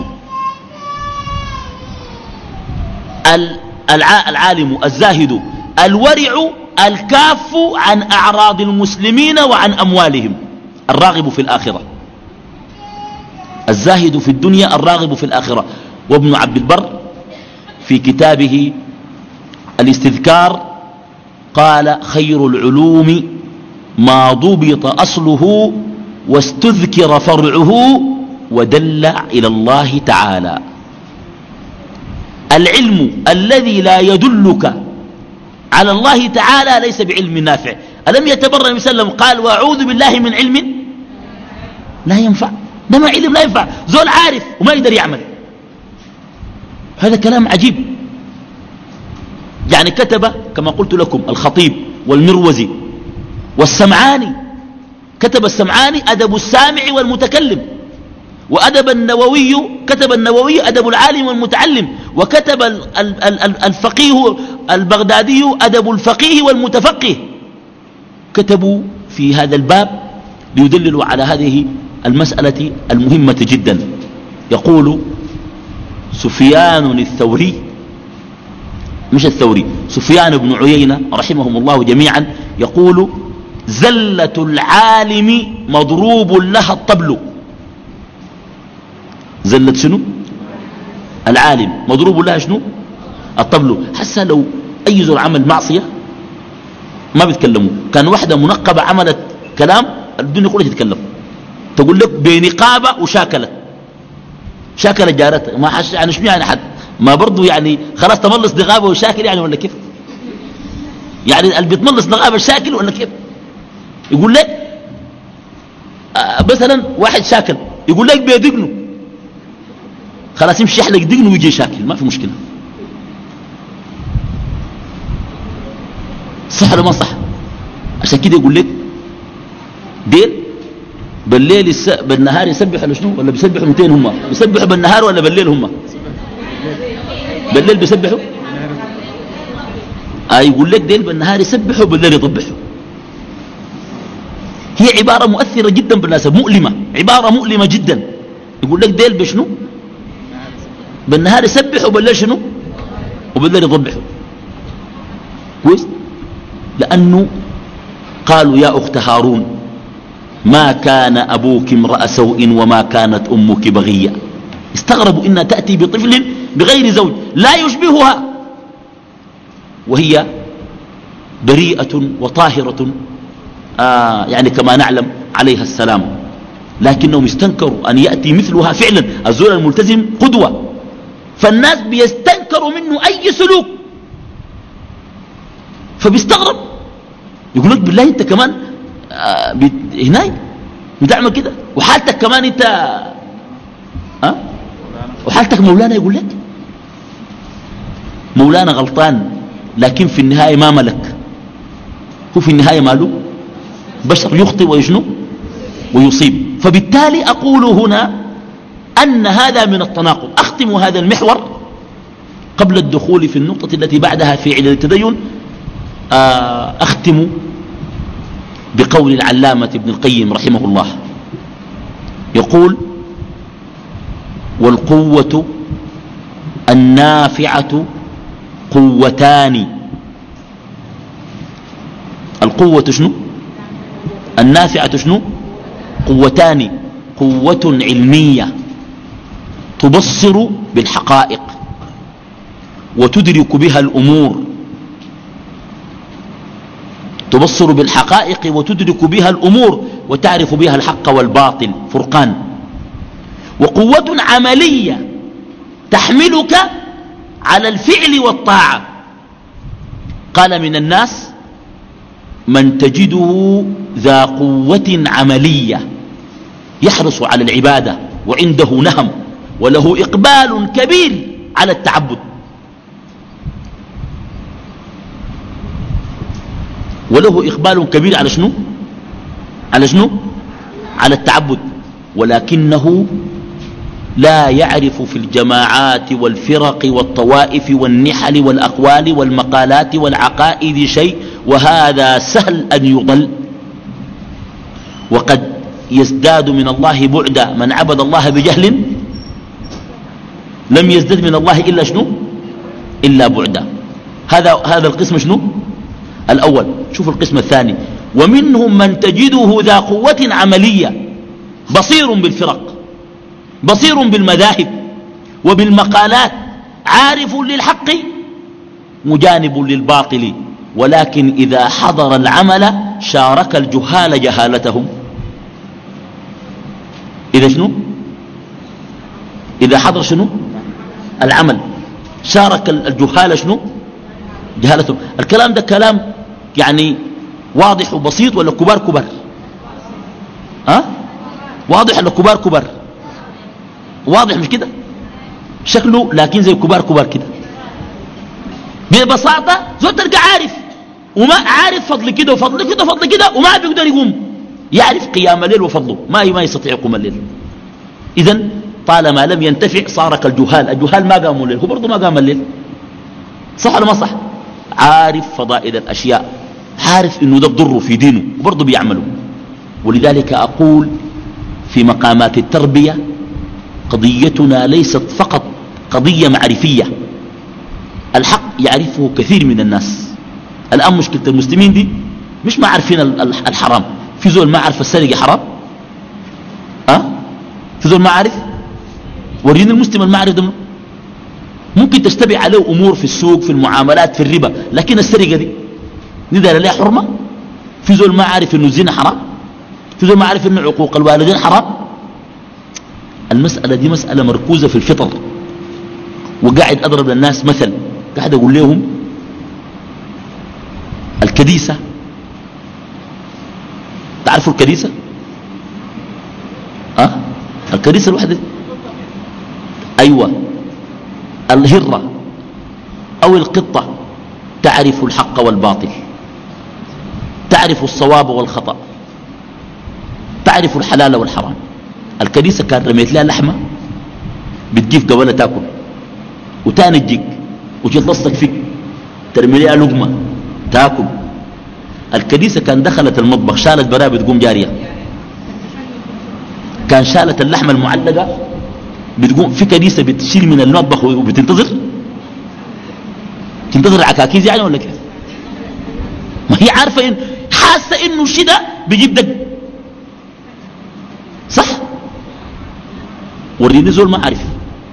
العالم الزاهد، الورع الكاف عن أعراض المسلمين وعن أموالهم، الراغب في الآخرة. الزاهد في الدنيا الراغب في الآخرة. وابن عبد البر في كتابه الاستذكار قال خير العلوم ما ضبط أصله واستذكر فرعه ودل إلى الله تعالى. العلم الذي لا يدلك على الله تعالى ليس بعلم نافع. ألم يتبرأ النبي صلى الله عليه وسلم قال وأعوذ بالله من علم لا ينفع؟ ده ما علم لا ينفع، زول عارف وما يقدر يعمل. هذا كلام عجيب. يعني كتب كما قلت لكم الخطيب والمروزي والسمعاني، كتب السمعاني أدب السامع والمتكلم. وأدب النووي، كتب النووي أدب العالم والمتعلم. وكتب الفقيه البغدادي أدب الفقيه والمتفقه. كتبوا في هذا الباب ليدللوا على هذه المسألة المهمة جدا. يقول سفيان الثوري، مش الثوري، سفيان بن عيينة رحمهم الله جميعا، يقول زلة العالم مضروب لها الطبل. زلة شنو؟ العالم مضروب لها شنو؟ الطبل. حتى لو أي زول عمل معصية ما بيتكلموا. كان واحدة منقبة عملت كلام الدنيا كلها تتكلم، تقول لك بنقابة وشاكلت، شاكلت جارتها. ما حش يعني شنو يعني حد ما برضو يعني خلاص تملص نقابة وشاكل يعني ولا كيف؟ يعني اللي بيتملص نقابة شاكل ولا كيف؟ يقول لك مثلا واحد شاكل يقول لك بيدقنه، خلاص يمشي يحلق دقنه ويجي شاكل، ما في مشكلة. صح ولا ما صح؟ عشان كده يقول لك ديل بالليل بالنهار يسبحوا ولا شنو؟ ولا بيسبحوا 200 هم؟ بيسبحوا بالنهار ولا بالليل هم؟ بالليل بيسبحوا؟ يقول لك ديل بالنهار يسبحوا بالليل يطبحوا. هي عبارة مؤثرة جدا بالناس، مؤلمة، عبارة مؤلمة جدا. يقول لك ديل بشنو؟ بالنهار يسبحوا وبالليل شنو؟ وبالليل يطبحوا. كويس؟ لأنه قالوا يا أخت هارون ما كان أبوك امرأ سوء وما كانت أمك بغية. استغربوا إنها تأتي بطفل بغير زوج لا يشبهها وهي بريئة وطاهرة يعني كما نعلم عليها السلام. لكنهم استنكروا أن يأتي مثلها. فعلا الزول الملتزم قدوة، فالناس بيستنكروا منه أي سلوك، فبيستغرب يقول لك بالله انت كمان هنا بتعمل كده وحالتك كمان انت وحالتك مولانا يقول لك مولانا غلطان، لكن في النهاية ما ملك، هو في النهاية ماله بشر يخطئ ويجنو ويصيب. فبالتالي أقول هنا أن هذا من التناقض. أختم هذا المحور قبل الدخول في النقطة التي بعدها في علل التدين. أختم بقول العلامة ابن القيم رحمه الله، يقول: والقوة النافعة قوتان. القوة شنو؟ النافعة شنو؟ قوتان: قوة علمية تبصر بالحقائق وتدرك بها الأمور، تبصر بالحقائق وتدرك بها الأمور وتعرف بها الحق والباطل، فرقان. وقوة عملية تحملك على الفعل والطاعة. قال: من الناس من تجده ذا قوة عملية يحرص على العبادة وعنده نهم وله إقبال كبير على التعبد، وله إقبال كبير على شنو؟ على شنو؟ على التعبد، ولكنه لا يعرف في الجماعات والفرق والطوائف والنحل والأقوال والمقالات والعقائد شيء، وهذا سهل أن يضل. وقد يزداد من الله بعدا من عبد الله بجهل لم يزدد من الله إلا شنو؟ إلا بعدا. هذا القسم شنو؟ الأول. شوف القسم الثاني: ومنهم من تجده ذا قوة عملية بصير بالفرق، بصير بالمذاهب وبالمقالات، عارف للحق مجانب للباطل، ولكن إذا حضر العمل شارك الجهال جهالتهم. إذا شنو؟ إذا حضر شنو؟ العمل شارك الجهال شنو؟ جهالتهم. الكلام ده كلام يعني واضح وبسيط ولا كبار كبار؟ واضح ولا كبار كبار؟ واضح مش كده شكله، لكن زي كبار كبار كده ببساطة. زول تلقى عارف وما عارف فضل كده وفضل كده وفضل كده وما بيقدر يقوم، يعرف قيام الليل وفضله ما يستطيع يقوم الليل. إذن طالما لم ينتفع صار كالجهال. الجهال ما قاموا الليل، هو برضه ما قام الليل. صح ولا ما صح؟ عارف فضائل الأشياء، عارف إنه ده بضره في دينه وبرضه بيعمله. ولذلك أقول في مقامات التربية قضيتنا ليست فقط قضية معرفية، الحق يعرفه كثير من الناس. الآن مشكلة المسلمين دي مش ما عارفين الحرام. في زول ما عارف السرقة حرام؟ في زول ما عارف؟ وريني المسلم اللي ما عارف ده. ممكن تشتبه عليه أمور في السوق، في المعاملات، في الربا، لكن السرقة دي ندر لها حرمة؟ في زول ما عارف إنه الزنا حرام؟ في زول ما عارف إنه عقوق الوالدين حرام؟ المسألة دي مسألة مركوزة في الفطر. وقاعد أضرب للناس مثل، قاعد أقول لهم الكديسة، تعرفوا الكديسة؟ الكديسة الواحدة دي. أيوة، الهرة أو القطة تعرف الحق والباطل، تعرف الصواب والخطأ، تعرف الحلال والحرام. الكديسة كان رميت لها لحمة بتجيك قبل تاكل، وتاني تجيك وتلصق فيك ترمي لها لقمة تاكل. الكديسة كان دخلت المطبخ شالت برا بتقوم جارية، كان شالت اللحمة المعلقة بتقوم. في كديسة بتشيل من المطبخ وبتنتظر العكاكيز يعني ولا كيف؟ ما هي عارفة حاسة انه شده بيجيب دق. صح؟ وريني زول ما عارف.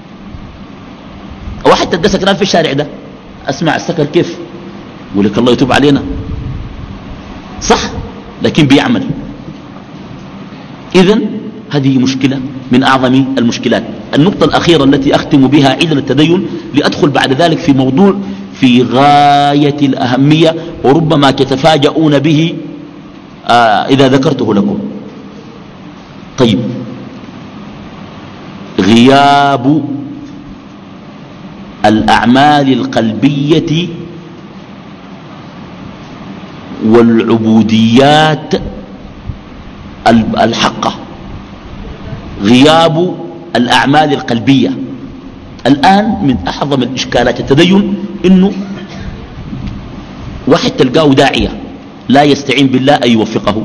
واحد تلقى سكران في الشارع ده، اسمع السكر كيف، يقول لك الله يتوب علينا. صح؟ لكن بيعمل. إذن هذه مشكلة من أعظم المشكلات. النقطة الأخيرة التي أختم بها علل التدين، لأدخل بعد ذلك في موضوع في غاية الأهمية، وربما تتفاجؤون به إذا ذكرته لكم. طيب، غياب الأعمال القلبية والعبوديات الحقة، غياب الأعمال القلبية. الآن من أعظم الإشكالات التدين إنه واحد تلقاه داعية لا يستعين بالله أن يوفقه،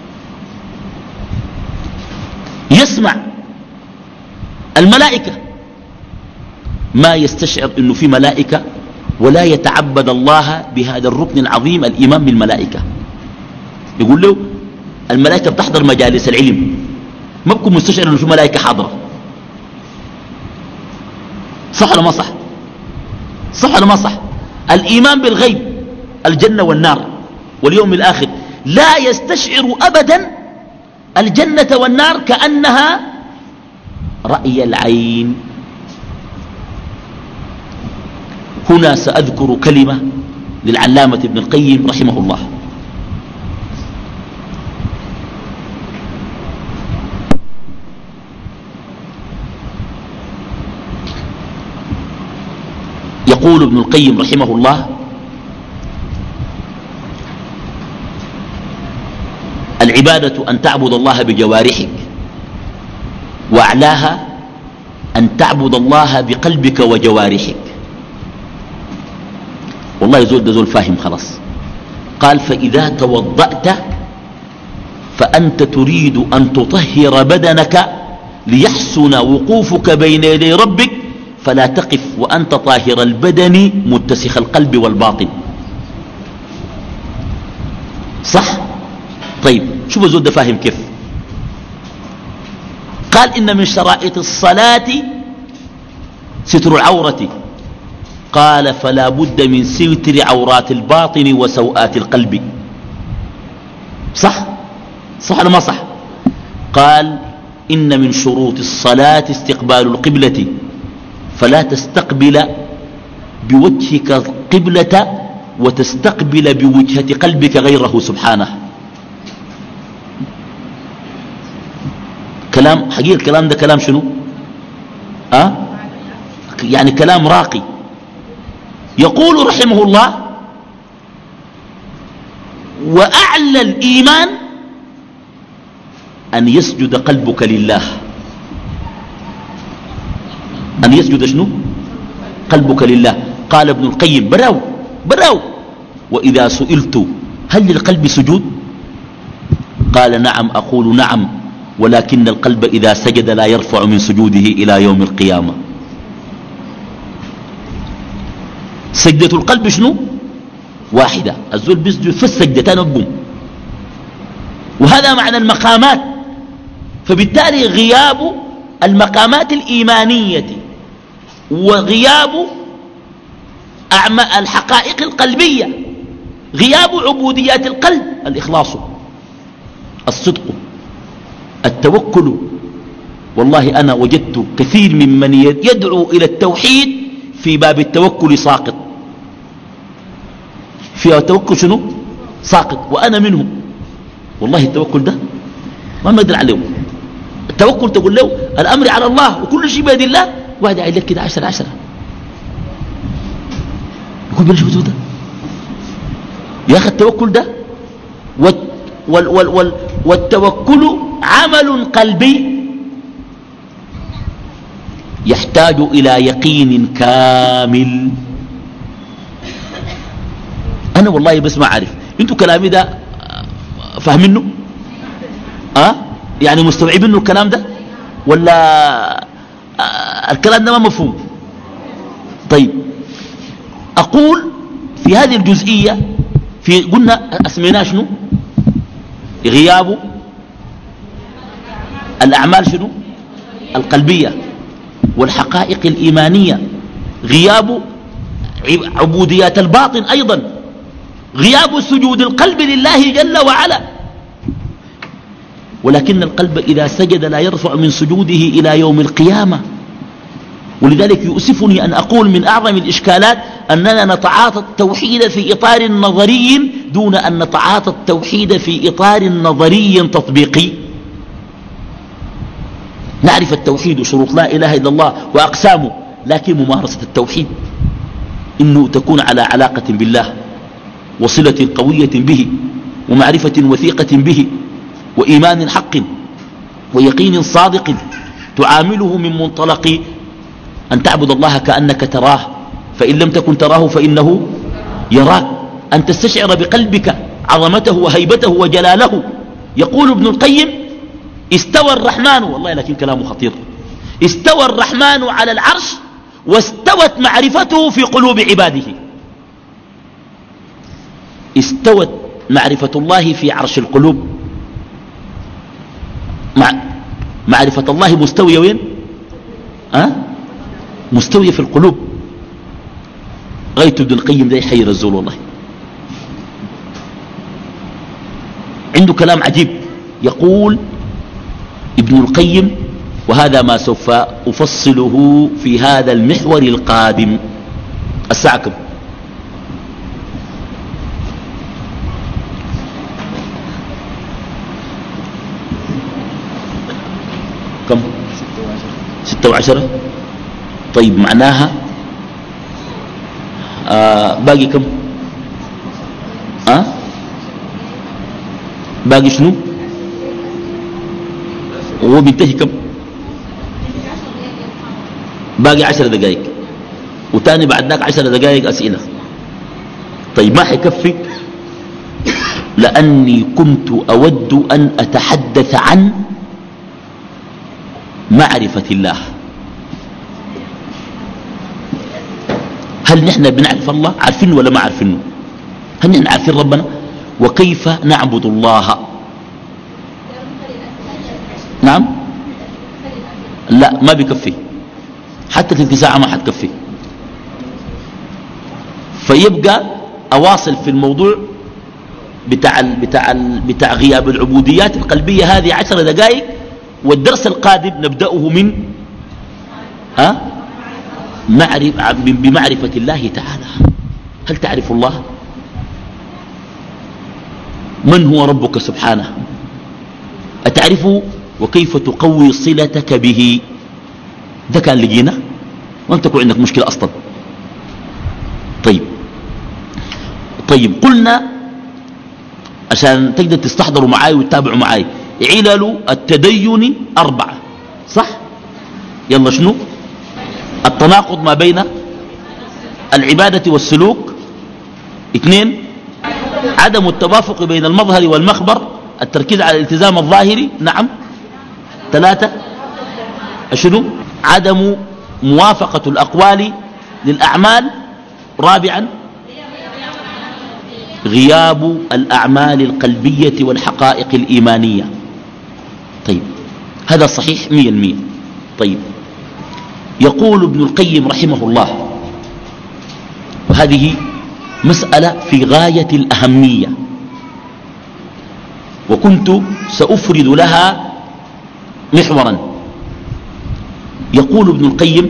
يسمع الملائكة ما يستشعر إنه في ملائكة، ولا يتعبد الله بهذا الركن العظيم الإيمان بالملائكة. يقول له الملائكة بتحضر مجالس العلم، ما بكون مستشعر إنه في ملائكة حاضرة. صح ولا ما صح؟ صح ولا ما صح؟ الإيمان بالغيب، الجنة والنار واليوم الآخر، لا يستشعر أبدا الجنة والنار كأنها رأي العين. هنا سأذكر كلمة للعلامة ابن القيم رحمه الله. يقول ابن القيم رحمه الله: العبادة أن تعبد الله بجوارحك، وأعلاها أن تعبد الله بقلبك وجوارحك. والله يزول ده زول فاهم خلاص. قال: فإذا توضأت فأنت تريد أن تطهر بدنك ليحسن وقوفك بين يدي ربك، فلا تقف وأنت طاهر البدن متسخ القلب والباطن. صح؟ طيب شوفوا زود ده فاهم كيف. قال: إن من شرائط الصلاة ستر العورة. قال: فلا بد من ستر عورات الباطن وسوءات القلب. صح؟ صح ولا ما صح؟ قال: إن من شروط الصلاة استقبال القبلة، فلا تستقبل بوجهك القبلة وتستقبل بوجهة قلبك غيره سبحانه. كلام حقيقي. الكلام ده كلام شنو؟ يعني كلام راقي. يقول رحمه الله: وأعلى الإيمان أن يسجد قلبك لله. أن يسجد شنو؟ قلبك لله. قال ابن القيم: براو وإذا سئلت هل للقلب سجود؟ قال: نعم. أقول نعم، ولكن القلب إذا سجد لا يرفع من سجوده إلى يوم القيامة. سجدة القلب شنو؟ واحدة. الزول بيسجد في السجدتين أبهم، وهذا معنى المقامات. فبالتالي غياب المقامات الإيمانية وغياب الحقائق القلبية، غياب عبوديات القلب، الإخلاص، الصدق، التوكل. والله أنا وجدت كثير ممن يدعو إلى التوحيد في باب التوكل ساقط. في التوكل شنو؟ ساقط، وأنا منهم. والله التوكل ده ما نقدر عليه. التوكل تقول له الأمر على الله وكل شيء بيد الله، واحد قاعد لك كده 10 يقول بلاش بتقول ده يا أخي. التوكل ده والتوكل عمل قلبي يحتاج إلى يقين كامل. أنا والله بس ما أعرف أنتوا كلامي ده فاهمينه؟ يعني مستوعبينه الكلام ده ولا الكلام ده ما مفهوم؟ طيب أقول في هذه الجزئية، في قلنا أسميناه شنو؟ غياب الأعمال شنو؟ القلبية والحقائق الإيمانية، غياب عبوديات الباطن، أيضا غياب سجود القلب لله جل وعلا. ولكن القلب إذا سجد لا يرفع من سجوده إلى يوم القيامة. ولذلك يؤسفني أن أقول من أعظم الإشكالات أننا نتعاطى التوحيد في إطار نظري دون أن نتعاطى التوحيد في إطار نظري تطبيقي. نعرف التوحيد وشروط لا إله إلا الله وأقسامه، لكن ممارسة التوحيد إنه تكون على علاقة بالله وصلة قوية به ومعرفة وثيقة به وإيمان حق ويقين صادق تعامله من منطلق أن تعبد الله كأنك تراه، فإن لم تكن تراه فإنه يراك، أن تستشعر بقلبك عظمته وهيبته وجلاله. يقول ابن القيم استوى الرحمن، والله لكن كلامه خطير، استوى الرحمن على العرش واستوت معرفته في قلوب عباده. استوت معرفة الله في عرش القلوب. معرفة الله مستوية وين؟ مستوية في القلوب. غاية ابن القيم ده يحير الزول والله. عنده كلام عجيب. يقول ابن القيم، وهذا ما سوف أفصله في هذا المحور القادم. الساعة كم؟ كم؟ 6:10. طيب معناها باقي كم؟ باقي شنو؟ وهو بينتهي كم؟ باقي 10 دقائق، وتاني بعد ذاك 10 دقائق أسئلة. طيب ما حيكفي، لأني كنت أود أن أتحدث عن معرفة الله. هل نحن بنعرف الله؟ عارفينه ولا ما عارفينه؟ هل نحن عارفين ربنا؟ وكيف نعبد الله؟ نعم؟ لا ما بيكفي، حتى تلك ساعة ما حتكفي. فيبقى أواصل في الموضوع بتاع غياب العبوديات القلبية هذه 10 دقائق، والدرس القادم نبدأه من بمعرفة الله تعالى. هل تعرف الله؟ من هو ربك سبحانه؟ أتعرفه؟ وكيف تقوي صلتك به؟ ده كان لقينا، وانت تكون عندك مشكلة أصلا. طيب قلنا عشان تقدر تستحضروا معاي وتتابعوا معاي، علل التدين 4 صح؟ يلا شنو؟ التناقض ما بين العبادة والسلوك. 2 عدم التوافق بين المظهر والمخبر، التركيز على الالتزام الظاهري. نعم. 3 شنو؟ عدم موافقة الأقوال للأعمال. 4 غياب الأعمال القلبية والحقائق الإيمانية. طيب هذا صحيح 100%. طيب يقول ابن القيم رحمه الله، وهذه مسألة في غاية الأهمية، وكنت سأفرد لها محورا. يقول ابن القيم: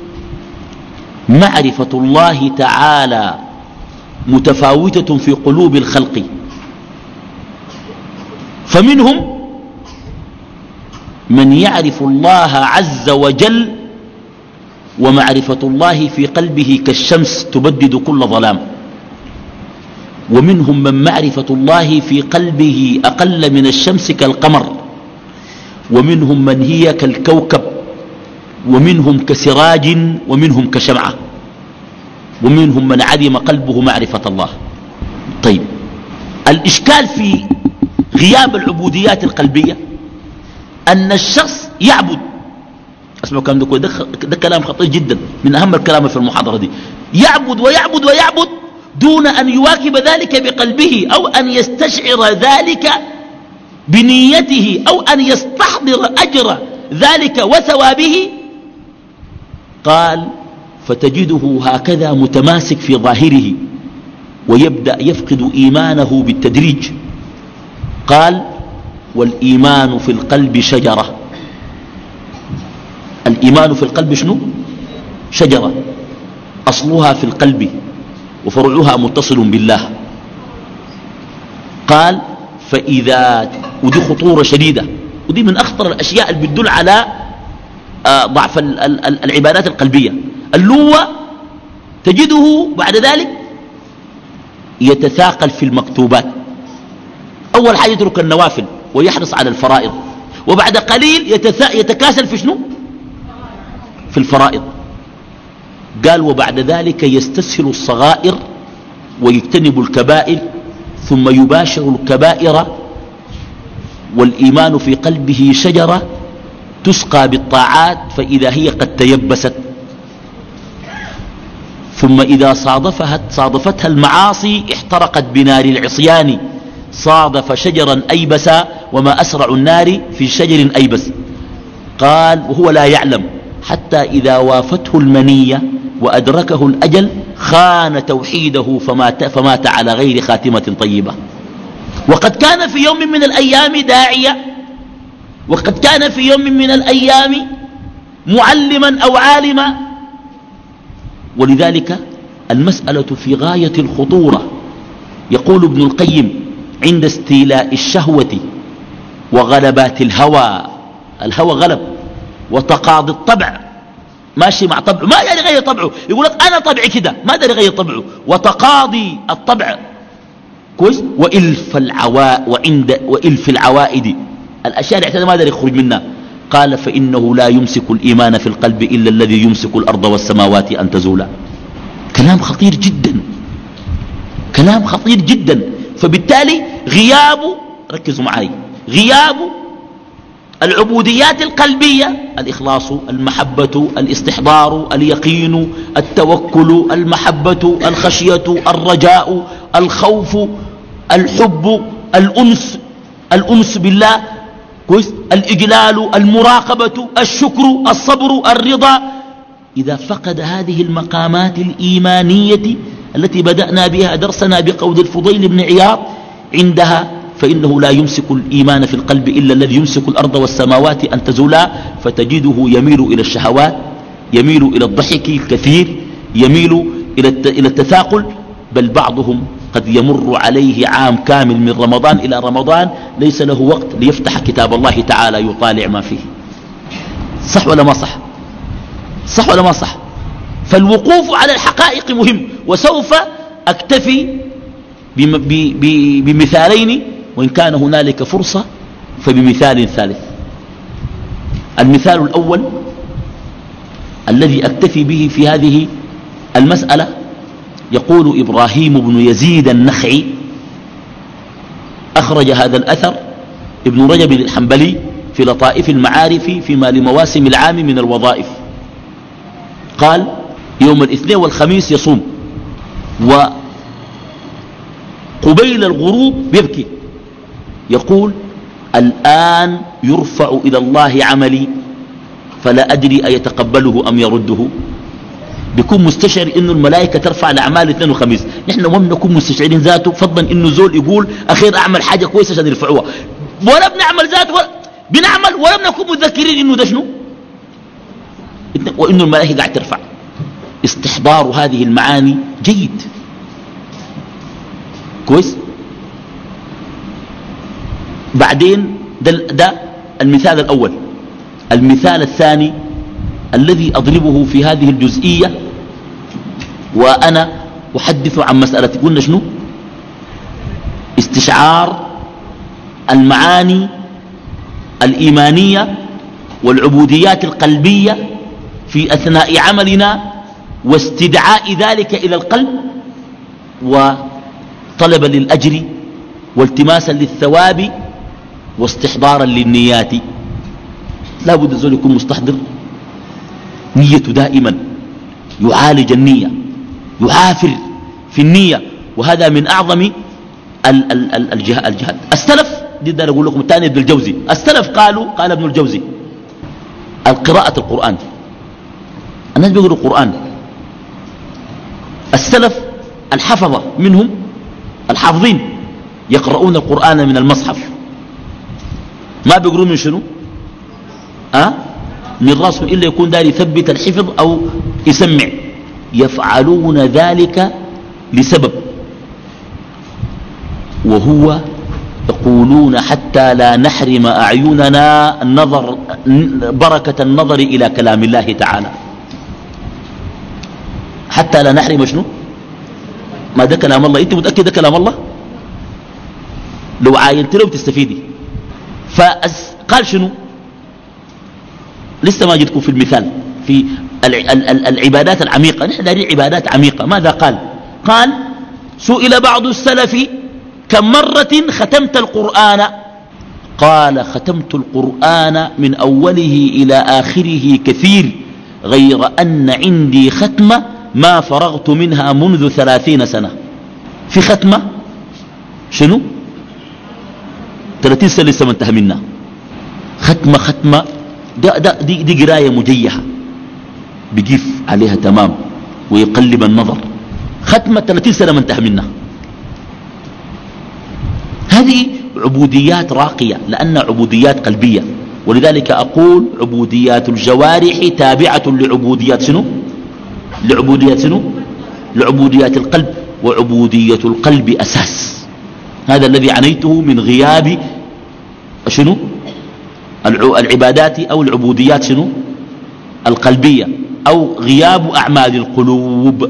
معرفة الله تعالى متفاوتة في قلوب الخلق، فمنهم من يعرف الله عز وجل ومعرفة الله في قلبه كالشمس تبدد كل ظلام، ومنهم من معرفة الله في قلبه أقل من الشمس كالقمر، ومنهم من هي كالكوكب، ومنهم كسراج، ومنهم كشمعة، ومنهم من عدم قلبه معرفة الله. طيب الإشكال في غياب العبوديات القلبية أن الشخص يعبد. اسمعوا كلام ده كلام خطير جدا، من أهم الكلام في المحاضرة دي. يعبد ويعبد ويعبد دون أن يواكب ذلك بقلبه، أو أن يستشعر ذلك بنيته، أو أن يستحضر أجر ذلك وثوابه. قال: فتجده هكذا متماسك في ظاهره، ويبدأ يفقد إيمانه بالتدريج. قال: والإيمان في القلب شجرة. الإيمان في القلب شنو؟ شجرة أصلها في القلب وفرعها متصل بالله. قال فإذا، ودي خطورة شديدة، ودي من أخطر الأشياء اللي بتدل على ضعف العبادات القلبية. اللوة تجده بعد ذلك يتثاقل في المكتوبات. أول حاجة يترك النوافل ويحرص على الفرائض، وبعد قليل يتكاسل في شنو؟ في الفرائض. قال وبعد ذلك يستسهل الصغائر ويجتنب الكبائر، ثم يباشر الكبائر والإيمان في قلبه شجرة تسقى بالطاعات فإذا هي قد تيبست، ثم إذا صادفتها المعاصي احترقت بنار العصيان. صادف شجرا أيبسا وما أسرع النار في شجر أيبس. قال وهو لا يعلم حتى إذا وافته المنية وأدركه الأجل خان توحيده فمات على غير خاتمة طيبة. وقد كان في يوم من الأيام داعية، وقد كان في يوم من الأيام معلما أو عالما. ولذلك المسألة في غاية الخطورة. يقول ابن القيم عند استيلاء الشهوة وغلبات الهوى، الهوى غلب، وتقاضي الطبع، ماشي مع طبعه ما داري يغير طبعه، يقول لك أنا طبعي كده ما داري يغير طبعه، وتقاضي الطبع كويس، وإلف العوائد، الأشياء اللي اعتاد ما داري يخرج منها. قال فإنه لا يمسك الإيمان في القلب إلا الذي يمسك الأرض والسماوات أن تزولا. كلام خطير جدا، كلام خطير جدا. فبالتالي غياب، ركزوا معي، غياب العبوديات القلبية، الإخلاص، المحبة، الاستحضار، اليقين، التوكل، المحبة، الخشية، الرجاء، الخوف، الحب، الأنس بالله كويس، الإجلال، المراقبة، الشكر، الصبر، الرضا. إذا فقد هذه المقامات الإيمانية التي بدأنا بها درسنا بقول الفضيل بن عياض عندها، فإنه لا يمسك الإيمان في القلب إلا الذي يمسك الأرض والسماوات أن تزولا. فتجده يميل إلى الشهوات، يميل إلى الضحك الكثير، يميل إلى التثاقل، بل بعضهم قد يمر عليه عام كامل من رمضان إلى رمضان ليس له وقت ليفتح كتاب الله تعالى يطالع ما فيه. صح ولا ما صح؟ صح ولا ما صح؟ فالوقوف على الحقائق مهم. وسوف أكتفي بمثالين، وإن كان هنالك فرصة فبمثال ثالث. المثال الأول الذي أكتفي به في هذه المسألة، يقول إبراهيم بن يزيد النخعي، أخرج هذا الأثر ابن رجب الحنبلي في لطائف المعارف فيما لمواسم العام من الوظائف. قال يوم الاثنين والخميس يصوم، وقبيل الغروب بيبكي، يقول الآن يرفع إلى الله عملي فلا أدري أيتقبله أم يرده. بيكون مستشعر إنه الملائكة ترفع الأعمال اثنين وخميس. نحن ما بنكون مستشعرين ذاته، فضلا إنه زول يقول أخير أعمل حاجة كويسة عشان يرفعوها، ولا بنعمل ذاته، بنعمل ولا بنكون متذكرين إنه ده شنو، وإنه الملائكة قاعد ترفع. استحضار هذه المعاني جيد كويس. بعدين ده المثال الأول. المثال الثاني الذي أضربه في هذه الجزئية، وأنا أحدث عن مسألة قلنا شنو، استشعار المعاني الإيمانية والعبوديات القلبية في أثناء عملنا، واستدعاء ذلك إلى القلب، وطلبا للأجر والتماسا للثواب واستحضارا للنيات. لا بد الزول يكون مستحضر نيته دائما، يعالج النية، يعافر في النية، وهذا من أعظم الجهاد. السلف جدا أقول لكم الثاني ابن الجوزي، السلف قال ابن الجوزي القراءة القرآن، الناس بيقروا القرآن، السلف الحفظة منهم الحافظين يقرؤون القرآن من المصحف، ما بيقروا من شنو من راسه، إلا يكون داري يثبت الحفظ أو يسمع. يفعلون ذلك لسبب، وهو يقولون حتى لا نحرم أعيننا النظر، بركة النظر إلى كلام الله تعالى. حتى لا نحرم شنو؟ ما ده كلام الله. انت متأكد ده كلام الله؟ لو عاينت له بتستفيدي. فقال شنو؟ لسه ما جدكم في المثال في العبادات العميقة. نحن دارين عبادات عميقة. ماذا قال؟ قال سئل بعض السلف كم مرة ختمت القرآن؟ قال ختمت القرآن من أوله إلى آخره كثير، غير أن عندي ختمة ما فرغت منها منذ 30 سنة. في ختمة شنو 30 سنة لسه ما انتهى منها. ختمة دي قراية مجيحة بيجيف عليها تمام ويقلب النظر. ختمة 30 سنة ما انتهى منها. هذه عبوديات راقية لأنها عبوديات قلبية. ولذلك أقول عبوديات الجوارح تابعة لعبوديات شنو؟ لعبوديات شنو؟ لعبوديات القلب. وعبودية القلب أساس. هذا الذي عنيته من غياب شنو؟ العبادات أو العبوديات شنو؟ القلبية، أو غياب أعمال القلوب.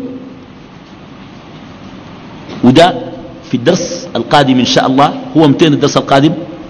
وده في الدرس القادم إن شاء الله. هو 200 الدرس القادم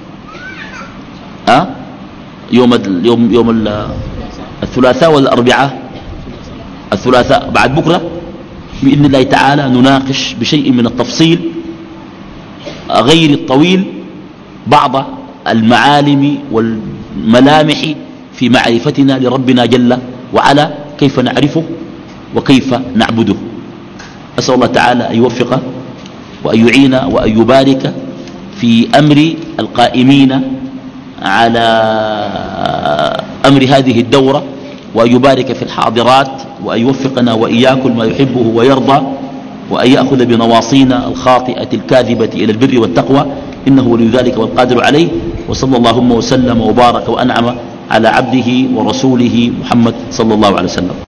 يوم الثلاثاء والأربعاء. الثلاثاء بعد بكرة بإذن الله تعالى نناقش بشيء من التفصيل غير الطويل بعض المعالم والملامح في معرفتنا لربنا جل وعلا، كيف نعرفه وكيف نعبده. أسأل الله تعالى أن يوفق وأن يعين وأن يبارك في أمر القائمين على أمر هذه الدورة، وأن يبارك في الحاضرات، وأن يوفقنا وإياكم ما يحبه ويرضى، وأن يأخذ بنواصينا الخاطئة الكاذبة إلى البر والتقوى، إنه ولي ذلك والقادر عليه. وصلى اللهم وسلم وبارك وأنعم على عبده ورسوله محمد صلى الله عليه وسلم.